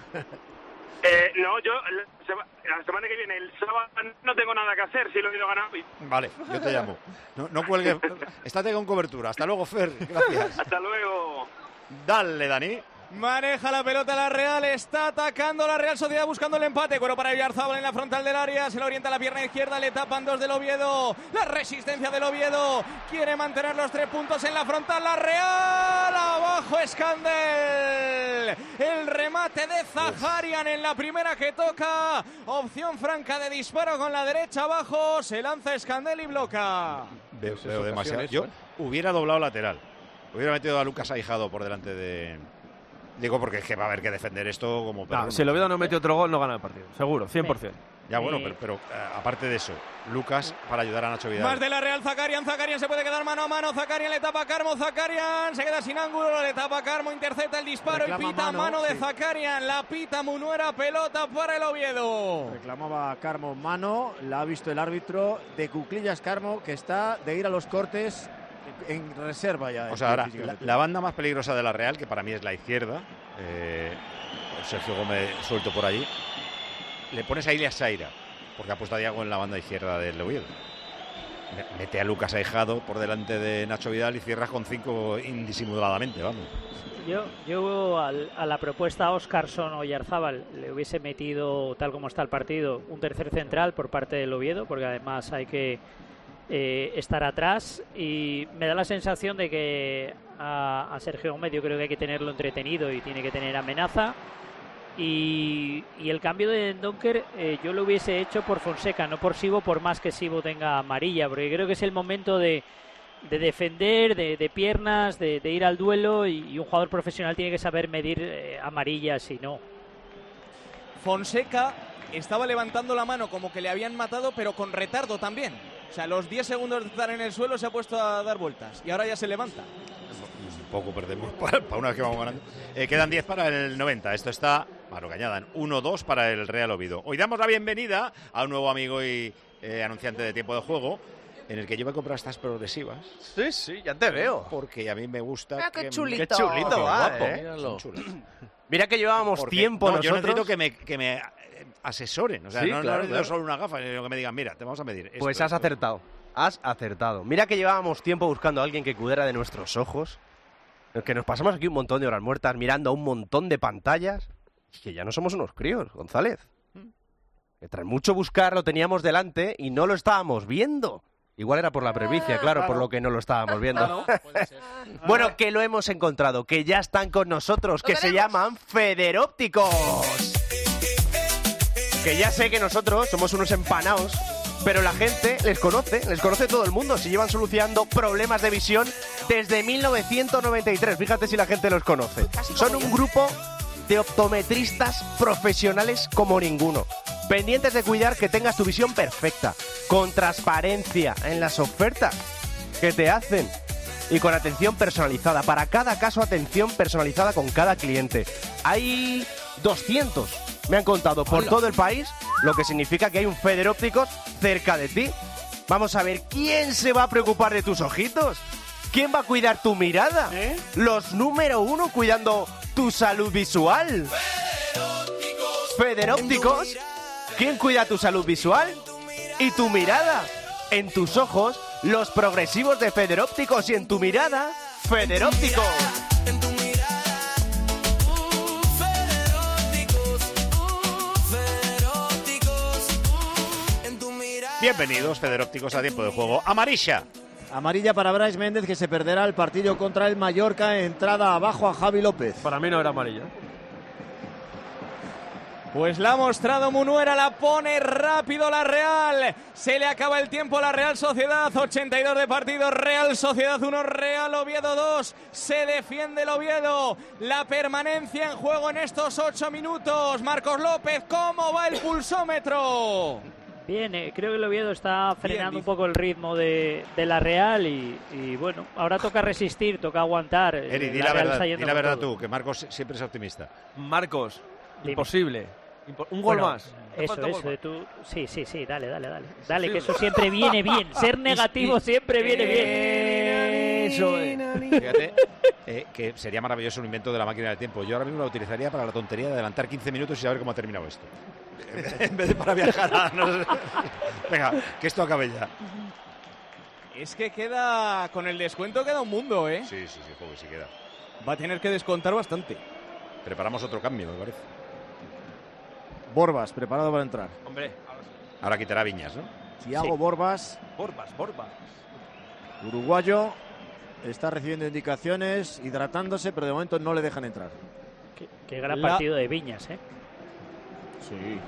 No, yo la semana que viene, el sábado, no tengo nada que hacer si lo he ido ganando. Vale, yo te llamo. No cuelgues. Estate con cobertura. Hasta luego, Fer. Gracias. Hasta luego. Dale, Dani. Maneja la pelota la Real, está atacando la Real Sociedad buscando el empate. Cuero para Oyarzábal en la frontal del área, se le orienta la pierna izquierda, le tapan dos del Oviedo. La resistencia del Oviedo, quiere mantener los 3 puntos en la frontal la Real. Abajo Escandel, el remate de Zaharian en la primera que toca. Opción franca de disparo con la derecha abajo, se lanza Escandel y bloca. Veo demasiado. Yo hubiera doblado lateral, hubiera metido a Lucas Aijado por delante de... Digo porque es que va a haber que defender esto como... si el Oviedo no mete otro gol, no gana el partido. Seguro, 100%. Sí. Ya bueno, pero aparte de eso, Lucas para ayudar a Nacho Vidal. Más de la Real, Zaharian se puede quedar mano a mano. Zaharian le tapa a Carmo, Zaharian se queda sin ángulo, le tapa a Carmo, intercepta el disparo. Reclama y pita mano de Zaharian. La pita Munuera, pelota para el Oviedo. Reclamaba Carmo mano, la ha visto el árbitro de cuclillas Carmo, que está de ir a los cortes en reserva ya. O sea, ahora, la banda más peligrosa de la Real, que para mí es la izquierda, Sergio Gómez suelto por allí, le pones a Ilias Saira, porque ha puesto a Diago en la banda izquierda del Oviedo. Mete a Lucas Aijado por delante de Nacho Vidal y cierras con 5 indisimuladamente, vamos. Yo a la propuesta Óscarson o Oyarzábal le hubiese metido, tal como está el partido, un tercer central por parte del Oviedo, porque además hay que estar atrás, y me da la sensación de que a Sergio Gómez yo creo que hay que tenerlo entretenido y tiene que tener amenaza, y el cambio de Donker yo lo hubiese hecho por Fonseca, no por Sibo, por más que Sibo tenga amarilla, porque creo que es el momento de defender, de piernas, de ir al duelo, y un jugador profesional tiene que saber medir amarillas y no. Fonseca estaba levantando la mano como que le habían matado, pero con retardo también. O sea, los 10 segundos de estar en el suelo se ha puesto a dar vueltas y ahora ya se levanta. Un poco perdemos para una vez que vamos ganando. Quedan 10 para el 90. Esto está, lo que añadan, 1-2 para el Real Oviedo. Hoy damos la bienvenida a un nuevo amigo y anunciante de tiempo de juego, en el que yo me he comprado estas progresivas. Sí, ya te veo. Porque a mí me gusta. Ah, qué chulito. Qué chulito va, Son chulas. Mira que llevábamos tiempo nosotros. Yo necesito que me asesoren. O sea, sí, no claro. necesito solo una gafa, sino que me digan, mira, te vamos a medir. Pues has acertado. Has acertado. Mira que llevábamos tiempo buscando a alguien que cuidara de nuestros ojos. Que nos pasamos aquí un montón de horas muertas mirando a un montón de pantallas. Y que ya no somos unos críos, González. Tras mucho buscar lo teníamos delante y no lo estábamos viendo. Igual era por la presbicia, claro, por lo que no lo estábamos viendo. Bueno, que lo hemos encontrado, que ya están con nosotros, que se llaman Federópticos. Que ya sé que nosotros somos unos empanaos, pero la gente les conoce todo el mundo. Si llevan solucionando problemas de visión desde 1993. Fíjate si la gente los conoce. Son un grupo de optometristas profesionales como ninguno. Pendientes de cuidar que tengas tu visión perfecta, con transparencia en las ofertas que te hacen y con atención personalizada. Para cada caso, atención personalizada con cada cliente. Hay 200, me han contado, por todo el país, lo que significa que hay un Federópticos cerca de ti. Vamos a ver, ¿quién se va a preocupar de tus ojitos? ¿Quién va a cuidar tu mirada? Los número 1 cuidando tu salud visual. Federópticos. ¿Quién cuida tu salud visual? Y tu mirada. En tus ojos, los progresivos de Federópticos, y en tu mirada, Federópticos. Bienvenidos, Federópticos, a Tiempo de Juego. Amarilla. Amarilla para Brais Méndez, que se perderá el partido contra el Mallorca. Entrada abajo a Javi López. Para mí no era amarilla. Pues la ha mostrado Munuera, la pone rápido la Real. Se le acaba el tiempo a la Real Sociedad. 82 de partido, Real Sociedad 1, Real Oviedo 2. Se defiende el Oviedo. La permanencia en juego en estos 8 minutos. Marcos López, ¿cómo va el pulsómetro? Bien, creo que el Oviedo está frenando un poco el ritmo de la Real y bueno, ahora toca resistir, toca aguantar. Eri, di la verdad tú, que Marcos siempre es optimista. Marcos, imposible. Un gol más. Eso, tú. Sí, dale. Dale, que eso siempre viene bien. Ser negativo siempre viene bien. Eso es. Fíjate que sería maravilloso un invento de la máquina del tiempo. Yo ahora mismo la utilizaría para la tontería de adelantar 15 minutos y saber cómo ha terminado esto. En vez de para viajar. No sé. Venga, que esto acabe ya. Es que queda, con el descuento queda un mundo, ¿eh? Sí, joder, sí queda. Va a tener que descontar bastante. Preparamos otro cambio, me parece. Borbas, preparado para entrar. Hombre, ahora quitará Viñas, ¿no? Thiago Borbas. Borbas. Uruguayo. Está recibiendo indicaciones, hidratándose, pero de momento no le dejan entrar. Qué gran partido de Viñas, ¿eh? Sí.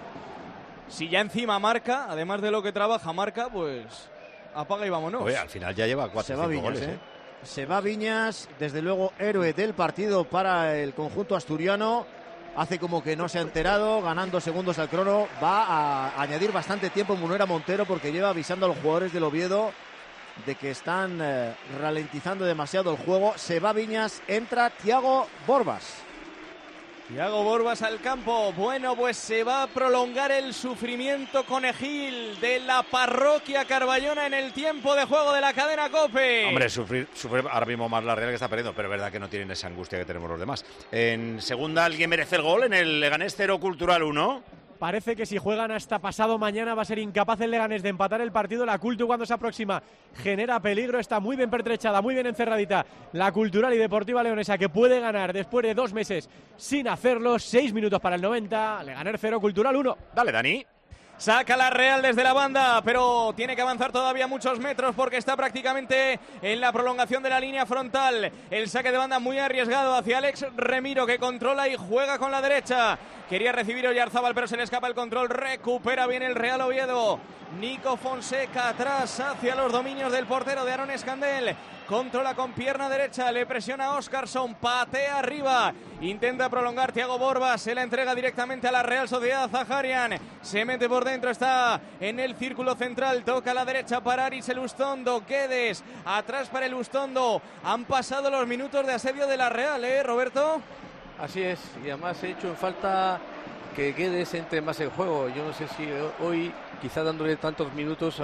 Si ya encima marca, además de lo que trabaja, marca, pues apaga y vámonos. Oye, al final ya lleva 4 o 5 goles, ¿eh? Se va Viñas, desde luego héroe del partido para el conjunto asturiano. Hace como que no se ha enterado, ganando segundos al crono. Va a añadir bastante tiempo Munuera Montero porque lleva avisando a los jugadores del Oviedo de que están ralentizando demasiado el juego. Se va Viñas, entra Thiago Borbas. Thiago Borbas al campo. Bueno, pues se va a prolongar el sufrimiento conejil de la parroquia carballona en el tiempo de juego de la cadena COPE. Hombre, sufrir ahora mismo más la Real, que está perdiendo, pero es verdad que no tienen esa angustia que tenemos los demás. En segunda, ¿alguien merece el gol en el Leganés 0 Cultural 1? Parece que si juegan hasta pasado mañana va a ser incapaz el Leganés de empatar el partido. La Cultu, cuando se aproxima, genera peligro, está muy bien pertrechada, muy bien encerradita la Cultural y Deportiva Leonesa, que puede ganar después de 2 meses sin hacerlo. 6 minutos para el 90, Leganés 0 Cultural 1. Dale, Dani. Saca la Real desde la banda, pero tiene que avanzar todavía muchos metros porque está prácticamente en la prolongación de la línea frontal. El saque de banda muy arriesgado hacia Alex Remiro, que controla y juega con la derecha. Quería recibir Oyarzábal, pero se le escapa el control. Recupera bien el Real Oviedo. Nico Fonseca atrás hacia los dominios del portero de Aaron Escandel. Controla con pierna derecha, le presiona a Óscarson, patea arriba, intenta prolongar Thiago Borbas, se la entrega directamente a la Real Sociedad. Zaharian se mete por dentro, está en el círculo central, toca a la derecha para Aris Elustondo, Guedes atrás para Elustondo. Han pasado los minutos de asedio de la Real, Roberto. Así es, y además he hecho en falta que Guedes entre más en juego. Yo no sé si hoy, quizá dándole tantos minutos,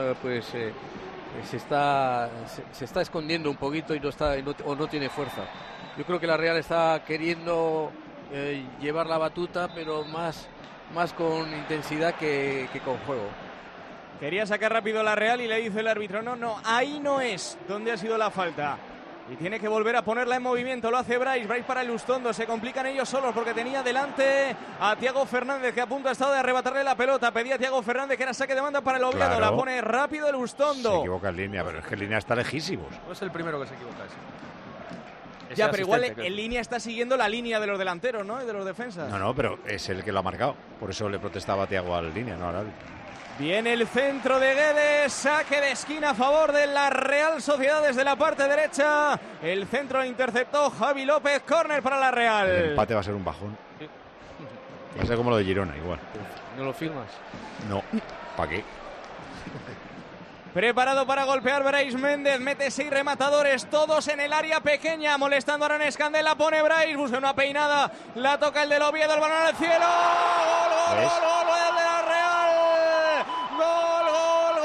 se está escondiendo un poquito y no tiene fuerza. Yo creo que la Real está queriendo llevar la batuta, pero más con intensidad que con juego. Quería sacar rápido la Real y le dice el árbitro, no, ahí no es donde ha sido la falta. Y tiene que volver a ponerla en movimiento, lo hace Bryce para Lustondo, se complican ellos solos porque tenía delante a Thiago Fernández, que a punto ha estado de arrebatarle la pelota, pedía a Thiago Fernández que era saque de banda para el Oviedo, Claro. la pone rápido el Lustondo. Se equivoca en línea, pero es que en línea está lejísimos. No es el primero que se equivoca ese. Ya, pero igual asistente, en línea está siguiendo la línea de los delanteros, ¿no? Y de los defensas. No, pero es el que lo ha marcado. Por eso le protestaba a Thiago a la línea, no al árbitro. Viene el centro de Guedes, saque de esquina a favor de la Real Sociedad desde la parte derecha. El centro lo interceptó Javi López, córner para la Real. El empate va a ser un bajón. Va a ser como lo de Girona, igual. ¿No lo firmas? No, ¿para qué? Preparado para golpear Brais Méndez, mete 6 rematadores, todos en el área pequeña, molestando a Aranés Candela, pone Brais, busca una peinada, la toca el del Oviedo, el balón al cielo, gol, ¿Ves? gol, gol, gol, el de la Real, gol, gol,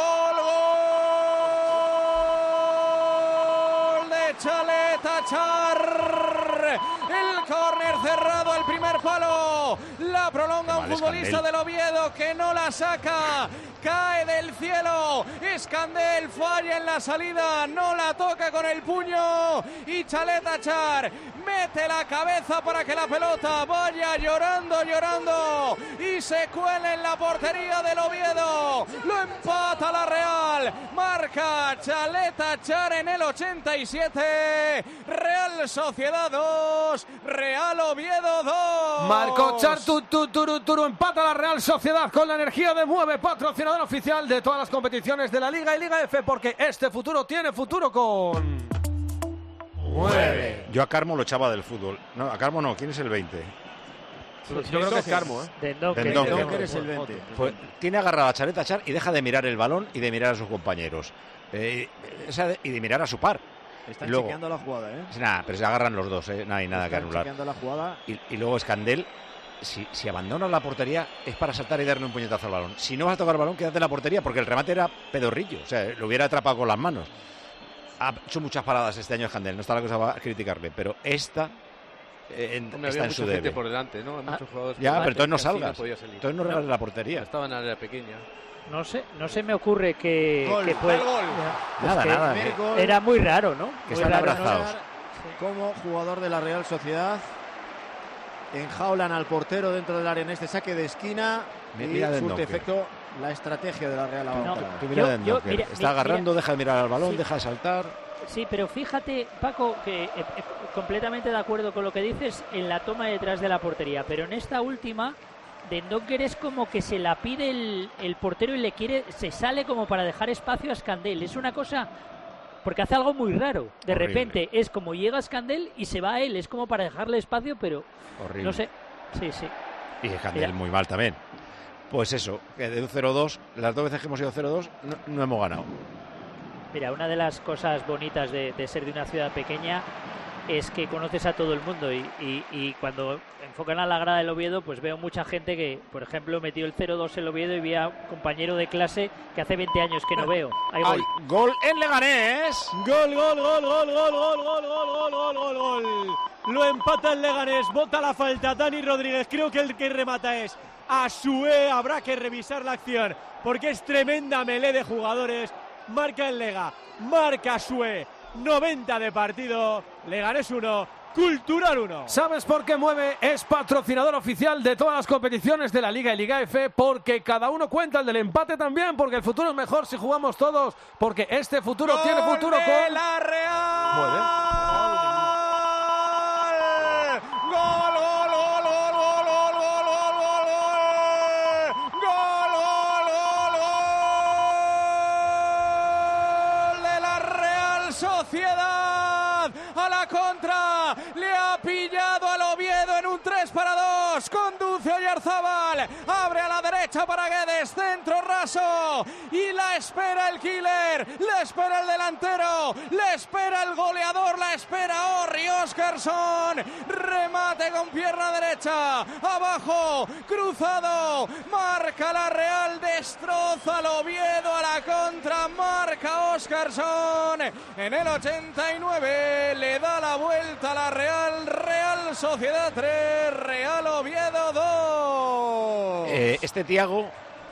gol, gol de Chaleta Char, el córner cerrado al primer palo, la prolonga un futbolista del Oviedo que no la saca. Cae del cielo, Escandel falla en la salida, no la toca con el puño y Chaleta Char mete la cabeza para que la pelota vaya llorando, llorando y se cuele en la portería del Oviedo. Lo empata la Real, marca Chaleta Char en el 87, Real Sociedad 2, Real Oviedo 2. Marco Char, turu, empata la Real Sociedad con la energía de Mueve, patrocinador oficial de todas las competiciones de la Liga y Liga F, porque este futuro tiene futuro con Mueve. Yo a Carmo lo echaba del fútbol. No, a Carmo no, ¿quién es el 20? Yo creo que es Carmo, ¿eh? Dendoncker es el 20. Pues tiene agarrada a Chaleta Char y deja de mirar el balón y de mirar a sus compañeros. Y de mirar a su par. Están Luego, chequeando la jugada, ¿eh? Nada, pero se agarran los dos, no hay nada que Están anular. chequeando la jugada. Y luego Escandel, si abandonas la portería es para saltar y darle un puñetazo al balón. Si no vas a tocar el balón, quédate en la portería, porque el remate era pedorrillo, o sea, lo hubiera atrapado con las manos. Ha hecho muchas paradas este año Escandel, no está la cosa para criticarle, pero esta está en su debe. Por delante, ¿no? Hay muchos jugadores Ya, por pero entonces no delante, salgas, podía salir. entonces no regales la portería. Estaba en área pequeña. No se me ocurre que pueda. Nada. Era muy raro, ¿no? Que Muy están raro, abrazados. Como jugador de la Real Sociedad, enjaulan al portero dentro del área en este saque de esquina y Mira surte Dendoncker. efecto la estrategia de la Real avanzada. Tú mira Dendoncker, está agarrando, deja de mirar al balón, deja de saltar. Sí, pero fíjate, Paco, que completamente de acuerdo con lo que dices en la toma detrás de la portería, pero en esta última, Dendoncker es como que se la pide el portero y se sale como para dejar espacio a Escandel. Es una cosa, porque hace algo muy raro. De Horrible. repente es como llega Escandel y se va a él, es como para dejarle espacio, pero Horrible. no sé. Sí. Y Escandel Mira. muy mal también. Pues eso, que de un 0-2, las dos veces que hemos ido 0-2, no hemos ganado. Mira, una de las cosas bonitas de ser de una ciudad pequeña es que conoces a todo el mundo y cuando enfocan a la grada del Oviedo, pues veo mucha gente que, por ejemplo, metió el 0-2 el Oviedo y vi a un compañero de clase que hace 20 años que no veo. Hay gol. Gol en Leganés. Gol. Lo empata el Leganés, bota la falta Dani Rodríguez. Creo que el que remata es Asue. Habrá que revisar la acción porque es tremenda melee de jugadores. Marca el Lega, marca Asue. 90 de partido. Leganés 1, Cultural 1. ¿Sabes por qué Mueve es patrocinador oficial de todas las competiciones de la Liga y Liga F? Porque cada uno cuenta, el del empate también, porque el futuro es mejor si jugamos todos, porque este futuro tiene futuro con la Real. Mueve. Sociedad a la contra, le ha pillado al Oviedo en un 3-2, conduce Oyarzábal, abre a la derecha para Guedes, centro raso y la espera el killer, la espera el delantero, la espera el goleador, la espera Orri Óscarsson, remate con pierna derecha, abajo, cruzado, marca la Real, destroza al Oviedo a la contra, marca Óscarsson en el 89, le da la vuelta a la Real, Real Sociedad 3, Real Oviedo 2. Este Thiago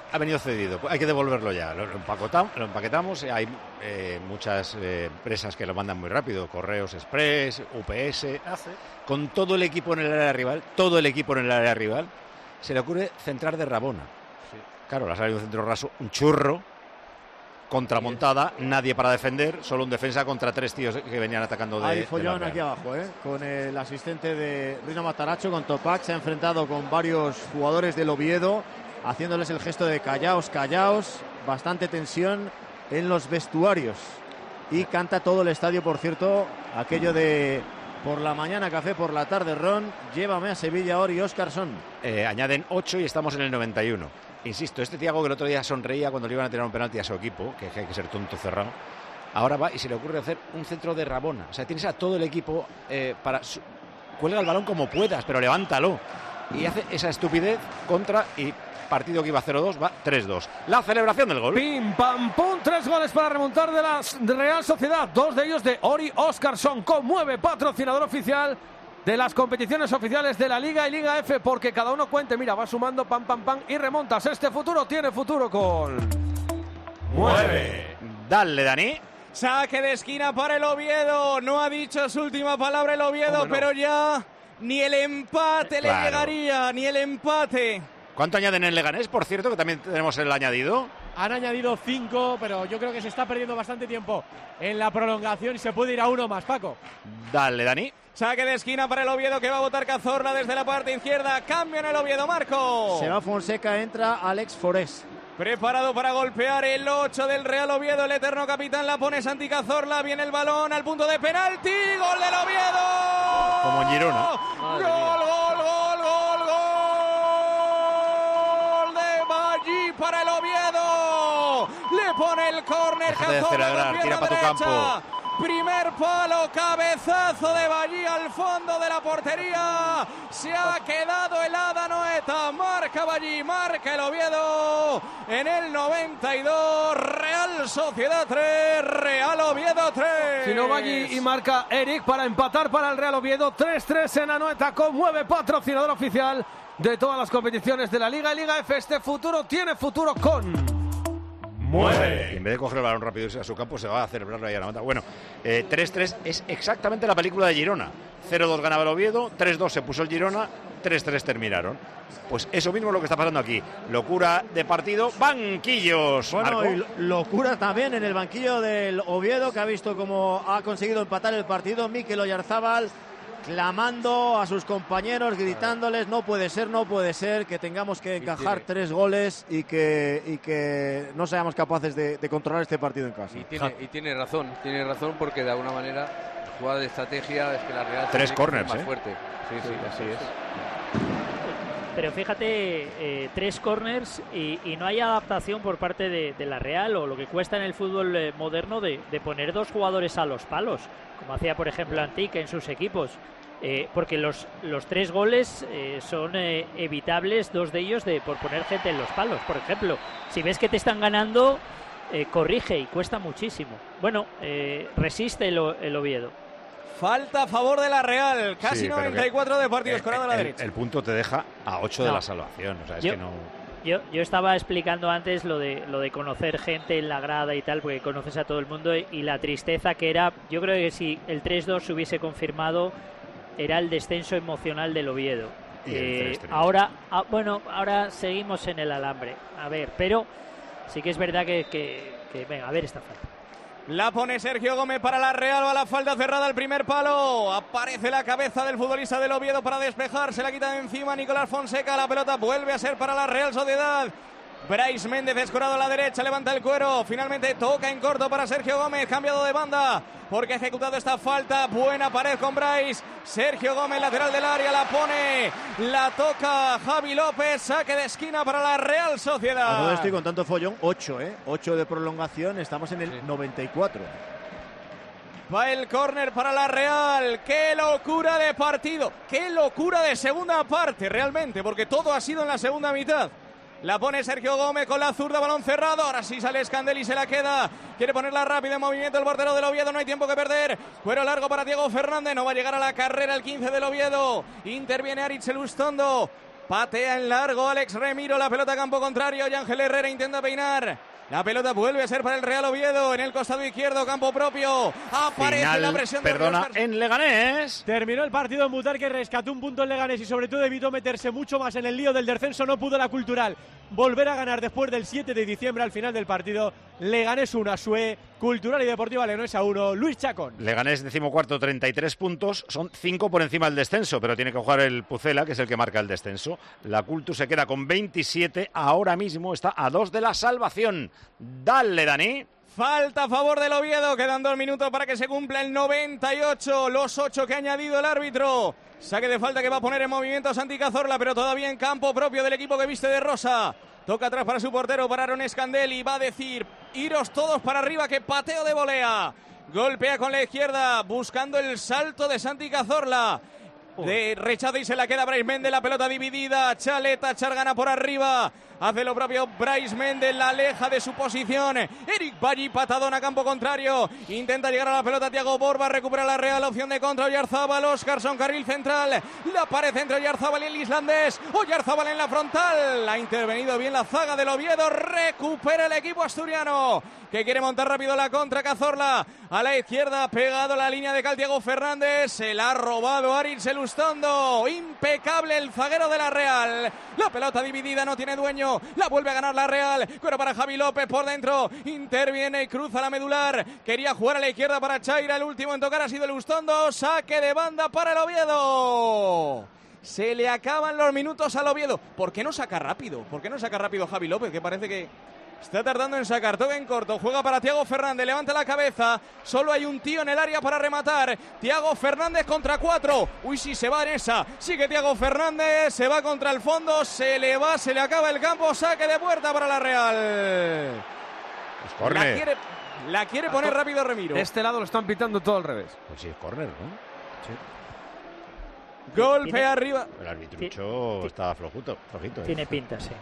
ha venido cedido, hay que devolverlo ya. Lo empaquetamos, hay muchas empresas que lo mandan muy rápido, Correos Express, UPS, con todo el equipo en el área rival, se le ocurre centrar de Rabona. Claro, la salido de un centro raso, un churro, contramontada, nadie para defender, solo un defensa contra 3 tíos que venían atacando de... Hay follón aquí abajo, con el asistente de Rino Mataracho, con Topac, se ha enfrentado con varios jugadores del Oviedo, haciéndoles el gesto de callaos, bastante tensión en los vestuarios. Y canta todo el estadio, por cierto, aquello de por la mañana café, por la tarde ron, llévame a Sevilla, Ori Óscarson. Añaden 8 y estamos en el 91. Insisto, este Thiago que el otro día sonreía cuando le iban a tirar un penalti a su equipo, que hay que ser tonto cerrado, ahora va y se le ocurre hacer un centro de Rabona. O sea, tienes a todo el equipo cuelga el balón como puedas, pero levántalo. Y hace esa estupidez contra y partido que iba 0-2, va 3-2. La celebración del gol. Pim, pam, pum, 3 goles para remontar de la Real Sociedad. 2 de ellos de Ori Óscarson, conmueve patrocinador oficial de las competiciones oficiales de la Liga y Liga F, porque cada uno cuente, mira, va sumando pam, pam, pam y remontas. Este futuro tiene futuro con... ¡Mueve! Dale, Dani. Saque de esquina para el Oviedo. No ha dicho su última palabra el Oviedo, no? Pero ya ni el empate le llegaría, ni el empate. ¿Cuánto añaden en Leganés, por cierto, que también tenemos el añadido? Han añadido 5, pero yo creo que se está perdiendo bastante tiempo en la prolongación y se puede ir a uno más, Paco. Dale, Dani. Saque de esquina para el Oviedo, que va a botar Cazorla desde la parte izquierda. Cambio en el Oviedo, Marco. Se va Fonseca, entra Alex Forés. Preparado para golpear el 8 del Real Oviedo, el eterno capitán, la pone Santi Cazorla, viene el balón al punto de penalti, gol del Oviedo. Como en Girona. Gol de Maggi para el Oviedo. Le pone el córner, Cazorla, tira para tu campo. Primer palo, cabezazo de Ballí al fondo de la portería. Se ha quedado helada Noeta. Marca Ballí, marca el Oviedo. En el 92, Real Sociedad 3, Real Oviedo 3. Si no, Ballí y marca Eric para empatar para el Real Oviedo. 3-3 en Anoeta, conmueve patrocinador oficial de todas las competiciones de la Liga y Liga F. Este futuro tiene futuro con... ¡Mueve! En vez de coger el balón rápido y irse a su campo, se va a celebrarlo ahí a la nota. Bueno, 3-3 es exactamente la película de Girona. 0-2 ganaba el Oviedo, 3-2 se puso el Girona, 3-3 terminaron. Pues eso mismo es lo que está pasando aquí. Locura de partido, banquillos. Bueno, y locura también en el banquillo del Oviedo, que ha visto cómo ha conseguido empatar el partido. Mikel Oyarzábal clamando a sus compañeros, gritándoles no puede ser que tengamos que encajar 3 goles y que no seamos capaces de controlar este partido en casa. Y tiene razón porque de alguna manera jugada de estrategia es que la Real 3 corners, más fuerte. Sí, así es. Pero fíjate, 3 corners y no hay adaptación por parte de la Real, o lo que cuesta en el fútbol moderno de poner 2 jugadores a los palos, como hacía por ejemplo Antique en sus equipos. Porque los 3 goles son evitables, 2 de ellos por poner gente en los palos. Por ejemplo, si ves que te están ganando, corrige, y cuesta muchísimo. Bueno, resiste el Oviedo. Falta a favor de la Real, casi sí, 94 de partidos con a la derecha. El punto te deja a 8 de la salvación, o sea, es que no... Yo estaba explicando antes lo de conocer gente en la grada y tal, porque conoces a todo el mundo, y la tristeza que era. Yo creo que si el 3-2 se hubiese confirmado, era el descenso emocional del Oviedo. Ahora seguimos en el alambre. A ver, pero sí que es verdad que venga, a ver esta falta. La pone Sergio Gómez para la Real, va la falta cerrada al primer palo. Aparece la cabeza del futbolista del Oviedo para despejar, se la quita de encima Nicolás Fonseca. La pelota vuelve a ser para la Real Sociedad. Brais Méndez escorado a la derecha, levanta el cuero, finalmente toca en corto para Sergio Gómez, cambiado de banda porque ha ejecutado esta falta. Buena pared con Brais. Sergio Gómez, lateral del área, la pone, la toca Javi López. Saque de esquina para la Real Sociedad. A todo esto y con tanto follón, 8 de prolongación, estamos en el 94. Va el córner para la Real. ¡Qué locura de partido! ¡Qué locura de segunda parte realmente! Porque todo ha sido en la segunda mitad. La pone Sergio Gómez con la zurda, balón cerrado. Ahora sí sale Escandel y se la queda. Quiere ponerla rápido en movimiento el portero del Oviedo. No hay tiempo que perder. Cuero largo para Diego Fernández. No va a llegar a la carrera el 15 del Oviedo. Interviene Aritz Elustondo. patea en largo Alex Remiro, la pelota a campo contrario, y Ángel Herrera intenta peinar. La pelota vuelve a ser para el Real Oviedo en el costado izquierdo, campo propio. Aparece Final, la presión de en Leganés. Terminó el partido en Butarque, rescató un punto en Leganés y sobre todo evitó meterse mucho más en el lío del descenso. No pudo la Cultural volver a ganar después del 7 de diciembre al final del partido. Leganés 1, Asue, Cultural y Deportiva Leonesa 1, Luis Chacón. Leganés 14º, 33 puntos, son 5 por encima del descenso, pero tiene que jugar el Pucela, que es el que marca el descenso. La Cultu se queda con 27, ahora mismo está a 2 de la salvación. Dale, Dani. Falta a favor del Oviedo, quedan 2 minutos para que se cumpla el 98, los 8 que ha añadido el árbitro. Saque de falta que va a poner en movimiento Santi Cazorla, pero todavía en campo propio del equipo que viste de rosa. Toca atrás para su portero, para Aaron Escandel, y va a decir, iros todos para arriba, que pateo de volea. Golpea con la izquierda, buscando el salto de Santi Cazorla. De rechazo y se la queda Brais Méndez, la pelota dividida, Chaleta, Chargana por arriba, hace lo propio Brais Méndez, la aleja de su posición, Eric Baggi, patadón a campo contrario, intenta llegar a la pelota Thiago Borba, recupera la Real, opción de contra Oyarzábal, Óscarson, carril central, la pared entre Oyarzábal y el islandés, Oyarzábal en la frontal, ha intervenido bien la zaga del Oviedo, recupera el equipo asturiano, que quiere montar rápido la contra. Cazorla a la izquierda, pegado a la línea de Thiago Fernández, se la ha robado Aritz Elustondo, impecable el zaguero de la Real, la pelota dividida, no tiene dueño, la vuelve a ganar la Real, pero para Javi López por dentro, interviene y cruza la medular, quería jugar a la izquierda para Chaira, el último en tocar ha sido Elustondo, saque de banda para el Oviedo. Se le acaban los minutos al Oviedo. ¿Por qué no saca rápido? ¿Por qué no saca rápido Javi López? Que parece que está tardando en sacar. Toca en corto, juega para Thiago Fernández, levanta la cabeza, solo hay un tío en el área para rematar. Thiago Fernández contra 4. Uy, sí, se va en esa. Sigue Thiago Fernández, se va contra el fondo, se le va, se le acaba el campo, saque de puerta para la Real. Pues córner. La quiere poner rápido Remiro. De este lado lo están pitando todo al revés. Pues sí, es córner, ¿no? Sí. Golpe arriba. El arbitrucho está flojito. Tiene pinta, sí.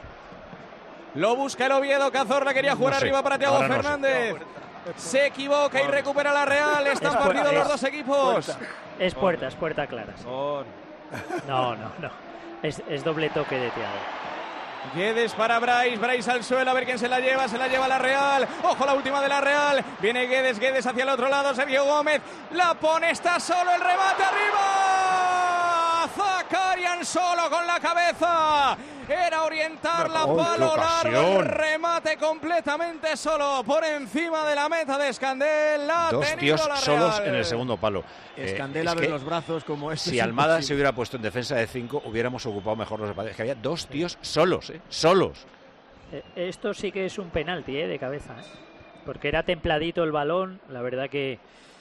Lo busca el Oviedo, Cazorla quería jugar arriba para Thiago Fernández. Se equivoca y recupera la Real. Están partidos los dos equipos. Es puerta clara. Sí. No. Es doble toque de Thiago. Guedes para Brais al suelo, a ver quién se la lleva la Real. Ojo, la última de la Real. Viene Guedes hacia el otro lado, Sergio Gómez. La pone, está solo, el remate arriba. Zakarian solo con la cabeza. Era orientarla, palo largo, el remate completamente solo por encima de la meta de Escandel. Dos tíos solos en el segundo palo. Escandel abre los brazos como este. Si Almada se hubiera puesto en defensa de 5, hubiéramos ocupado mejor los espacios. Es que había dos tíos solos, solos. Esto sí que es un penalti de cabeza, porque era templadito el balón. La verdad que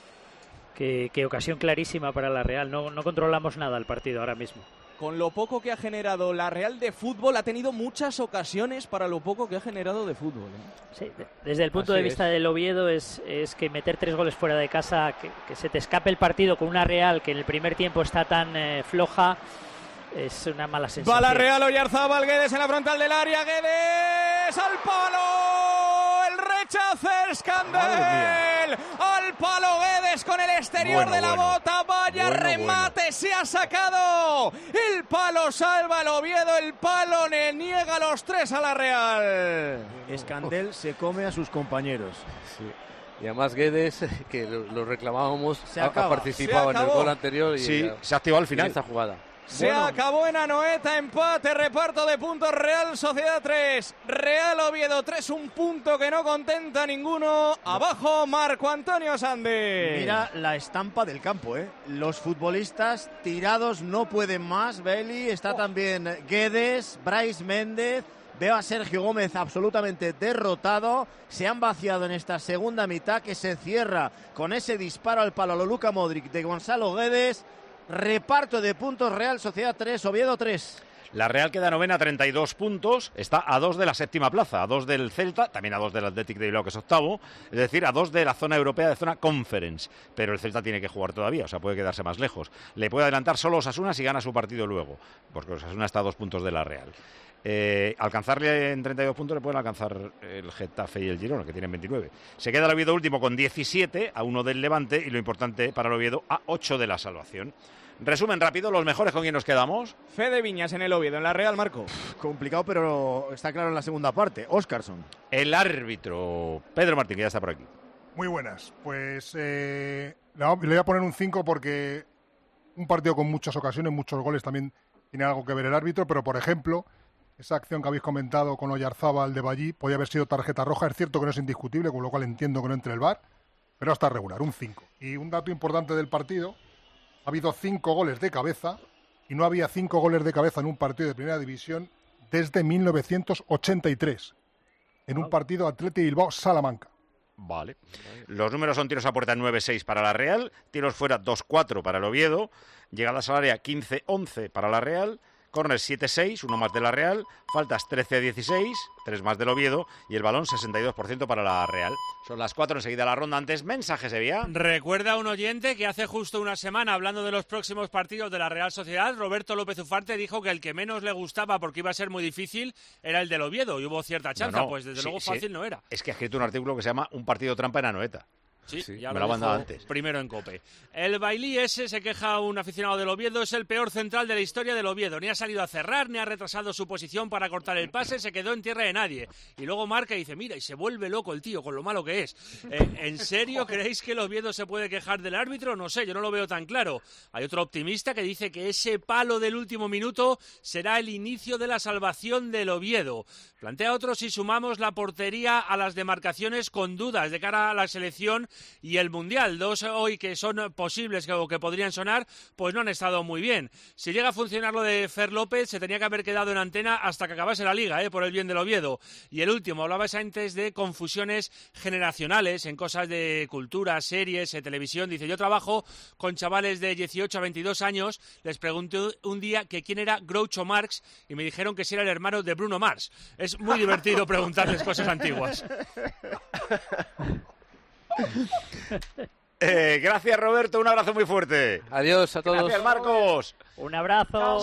ocasión clarísima para la Real. No controlamos nada el partido ahora mismo. Con lo poco que ha generado la Real de fútbol, ha tenido muchas ocasiones para lo poco que ha generado de fútbol. Sí, desde el punto de vista del Oviedo es que meter 3 goles fuera de casa, que se te escape el partido con una Real que en el primer tiempo está tan floja, es una mala sensación. Va la Real, Oyarzábal, Guedes en la frontal del área, Guedes al palo, el rechazo Escandel, al palo Guedes con el exterior de la bota, vaya remate, se ha sacado, el palo salva al Oviedo, el palo le niega los 3 a la Real. Escandel se come a sus compañeros. Sí. Y además Guedes, que lo reclamábamos, ha participado en el gol anterior y sí, se ha activado al final esta jugada. Se acabó en Anoeta, empate, reparto de puntos, Real Sociedad 3, Real Oviedo 3, un punto que no contenta a ninguno. Abajo Marco Antonio Sande. Mira la estampa del campo, los futbolistas tirados no pueden más. Beli, está también Guedes, Brais Méndez. Veo a Sergio Gómez absolutamente derrotado. Se han vaciado en esta segunda mitad que se cierra con ese disparo al palo a lo Luka Modric de Gonzalo Guedes. Reparto de puntos, Real Sociedad 3, Oviedo 3. La Real queda novena, 32 puntos, está a 2 de la séptima plaza, a 2 del Celta, también a 2 del Athletic de Bilbao, que es octavo, es decir, a 2 de la zona europea, de zona Conference, pero el Celta tiene que jugar todavía, o sea, puede quedarse más lejos. Le puede adelantar solo Osasuna si gana su partido luego, porque Osasuna está a 2 puntos de la Real. Alcanzarle en 32 puntos le pueden alcanzar el Getafe y el Girona, que tienen 29. Se queda el Oviedo último con 17, a 1 del Levante, y lo importante para el Oviedo, a 8 de la salvación. Resumen rápido, los mejores con quién nos quedamos. Fede Viñas en el Oviedo, en la Real, Marco. Complicado, pero está claro en la segunda parte. Óscarson. El árbitro, Pedro Martín, que ya está por aquí. Muy buenas. Pues le voy a poner un 5 porque un partido con muchas ocasiones, muchos goles, también tiene algo que ver el árbitro, pero por ejemplo, esa acción que habéis comentado con Oyarzábal de Ballí podía haber sido tarjeta roja. Es cierto que no es indiscutible, con lo cual entiendo que no entre el VAR, pero está regular, un 5. Y un dato importante del partido: ha habido 5 goles de cabeza y no había 5 goles de cabeza en un partido de primera división desde 1983, en un partido Athletic Bilbao-Salamanca. Vale. Los números son tiros a puerta 9-6 para la Real, tiros fuera 2-4 para el Oviedo, llegadas al área 15-11 para la Real, córners 7-6, uno más de la Real, faltas 13-16, 3 más del Oviedo y el balón 62% para la Real. Son las 4, enseguida la ronda. Antes, mensajes, Sevilla. Recuerda un oyente que hace justo una semana, hablando de los próximos partidos de la Real Sociedad, Roberto López Ufarte dijo que el que menos le gustaba porque iba a ser muy difícil era el del Oviedo y hubo cierta chanza, pues desde luego fácil no era. Es que ha escrito un artículo que se llama Un partido trampa en Anoeta. Sí, ya me lo ha mandado antes. Primero en COPE. El Bailí ese, se queja un aficionado del Oviedo, es el peor central de la historia del Oviedo. Ni ha salido a cerrar, ni ha retrasado su posición para cortar el pase, se quedó en tierra de nadie. Y luego marca y dice, mira, y se vuelve loco el tío, con lo malo que es. ¿En serio creéis que el Oviedo se puede quejar del árbitro? No sé, yo no lo veo tan claro. Hay otro optimista que dice que ese palo del último minuto será el inicio de la salvación del Oviedo. Plantea otro si sumamos la portería a las demarcaciones con dudas de cara a la selección y el Mundial. 2 hoy que son posibles o que podrían sonar, pues no han estado muy bien. Si llega a funcionar lo de Fer López, se tenía que haber quedado en antena hasta que acabase la Liga, por el bien del Oviedo. Y el último, hablabas antes de confusiones generacionales en cosas de cultura, series, televisión. Dice, yo trabajo con chavales de 18 a 22 años, les pregunté un día que quién era Groucho Marx y me dijeron que si era el hermano de Bruno Mars. Es muy divertido preguntarles cosas antiguas. Gracias, Roberto, un abrazo muy fuerte. Adiós a todos. Gracias, Marcos. Un abrazo.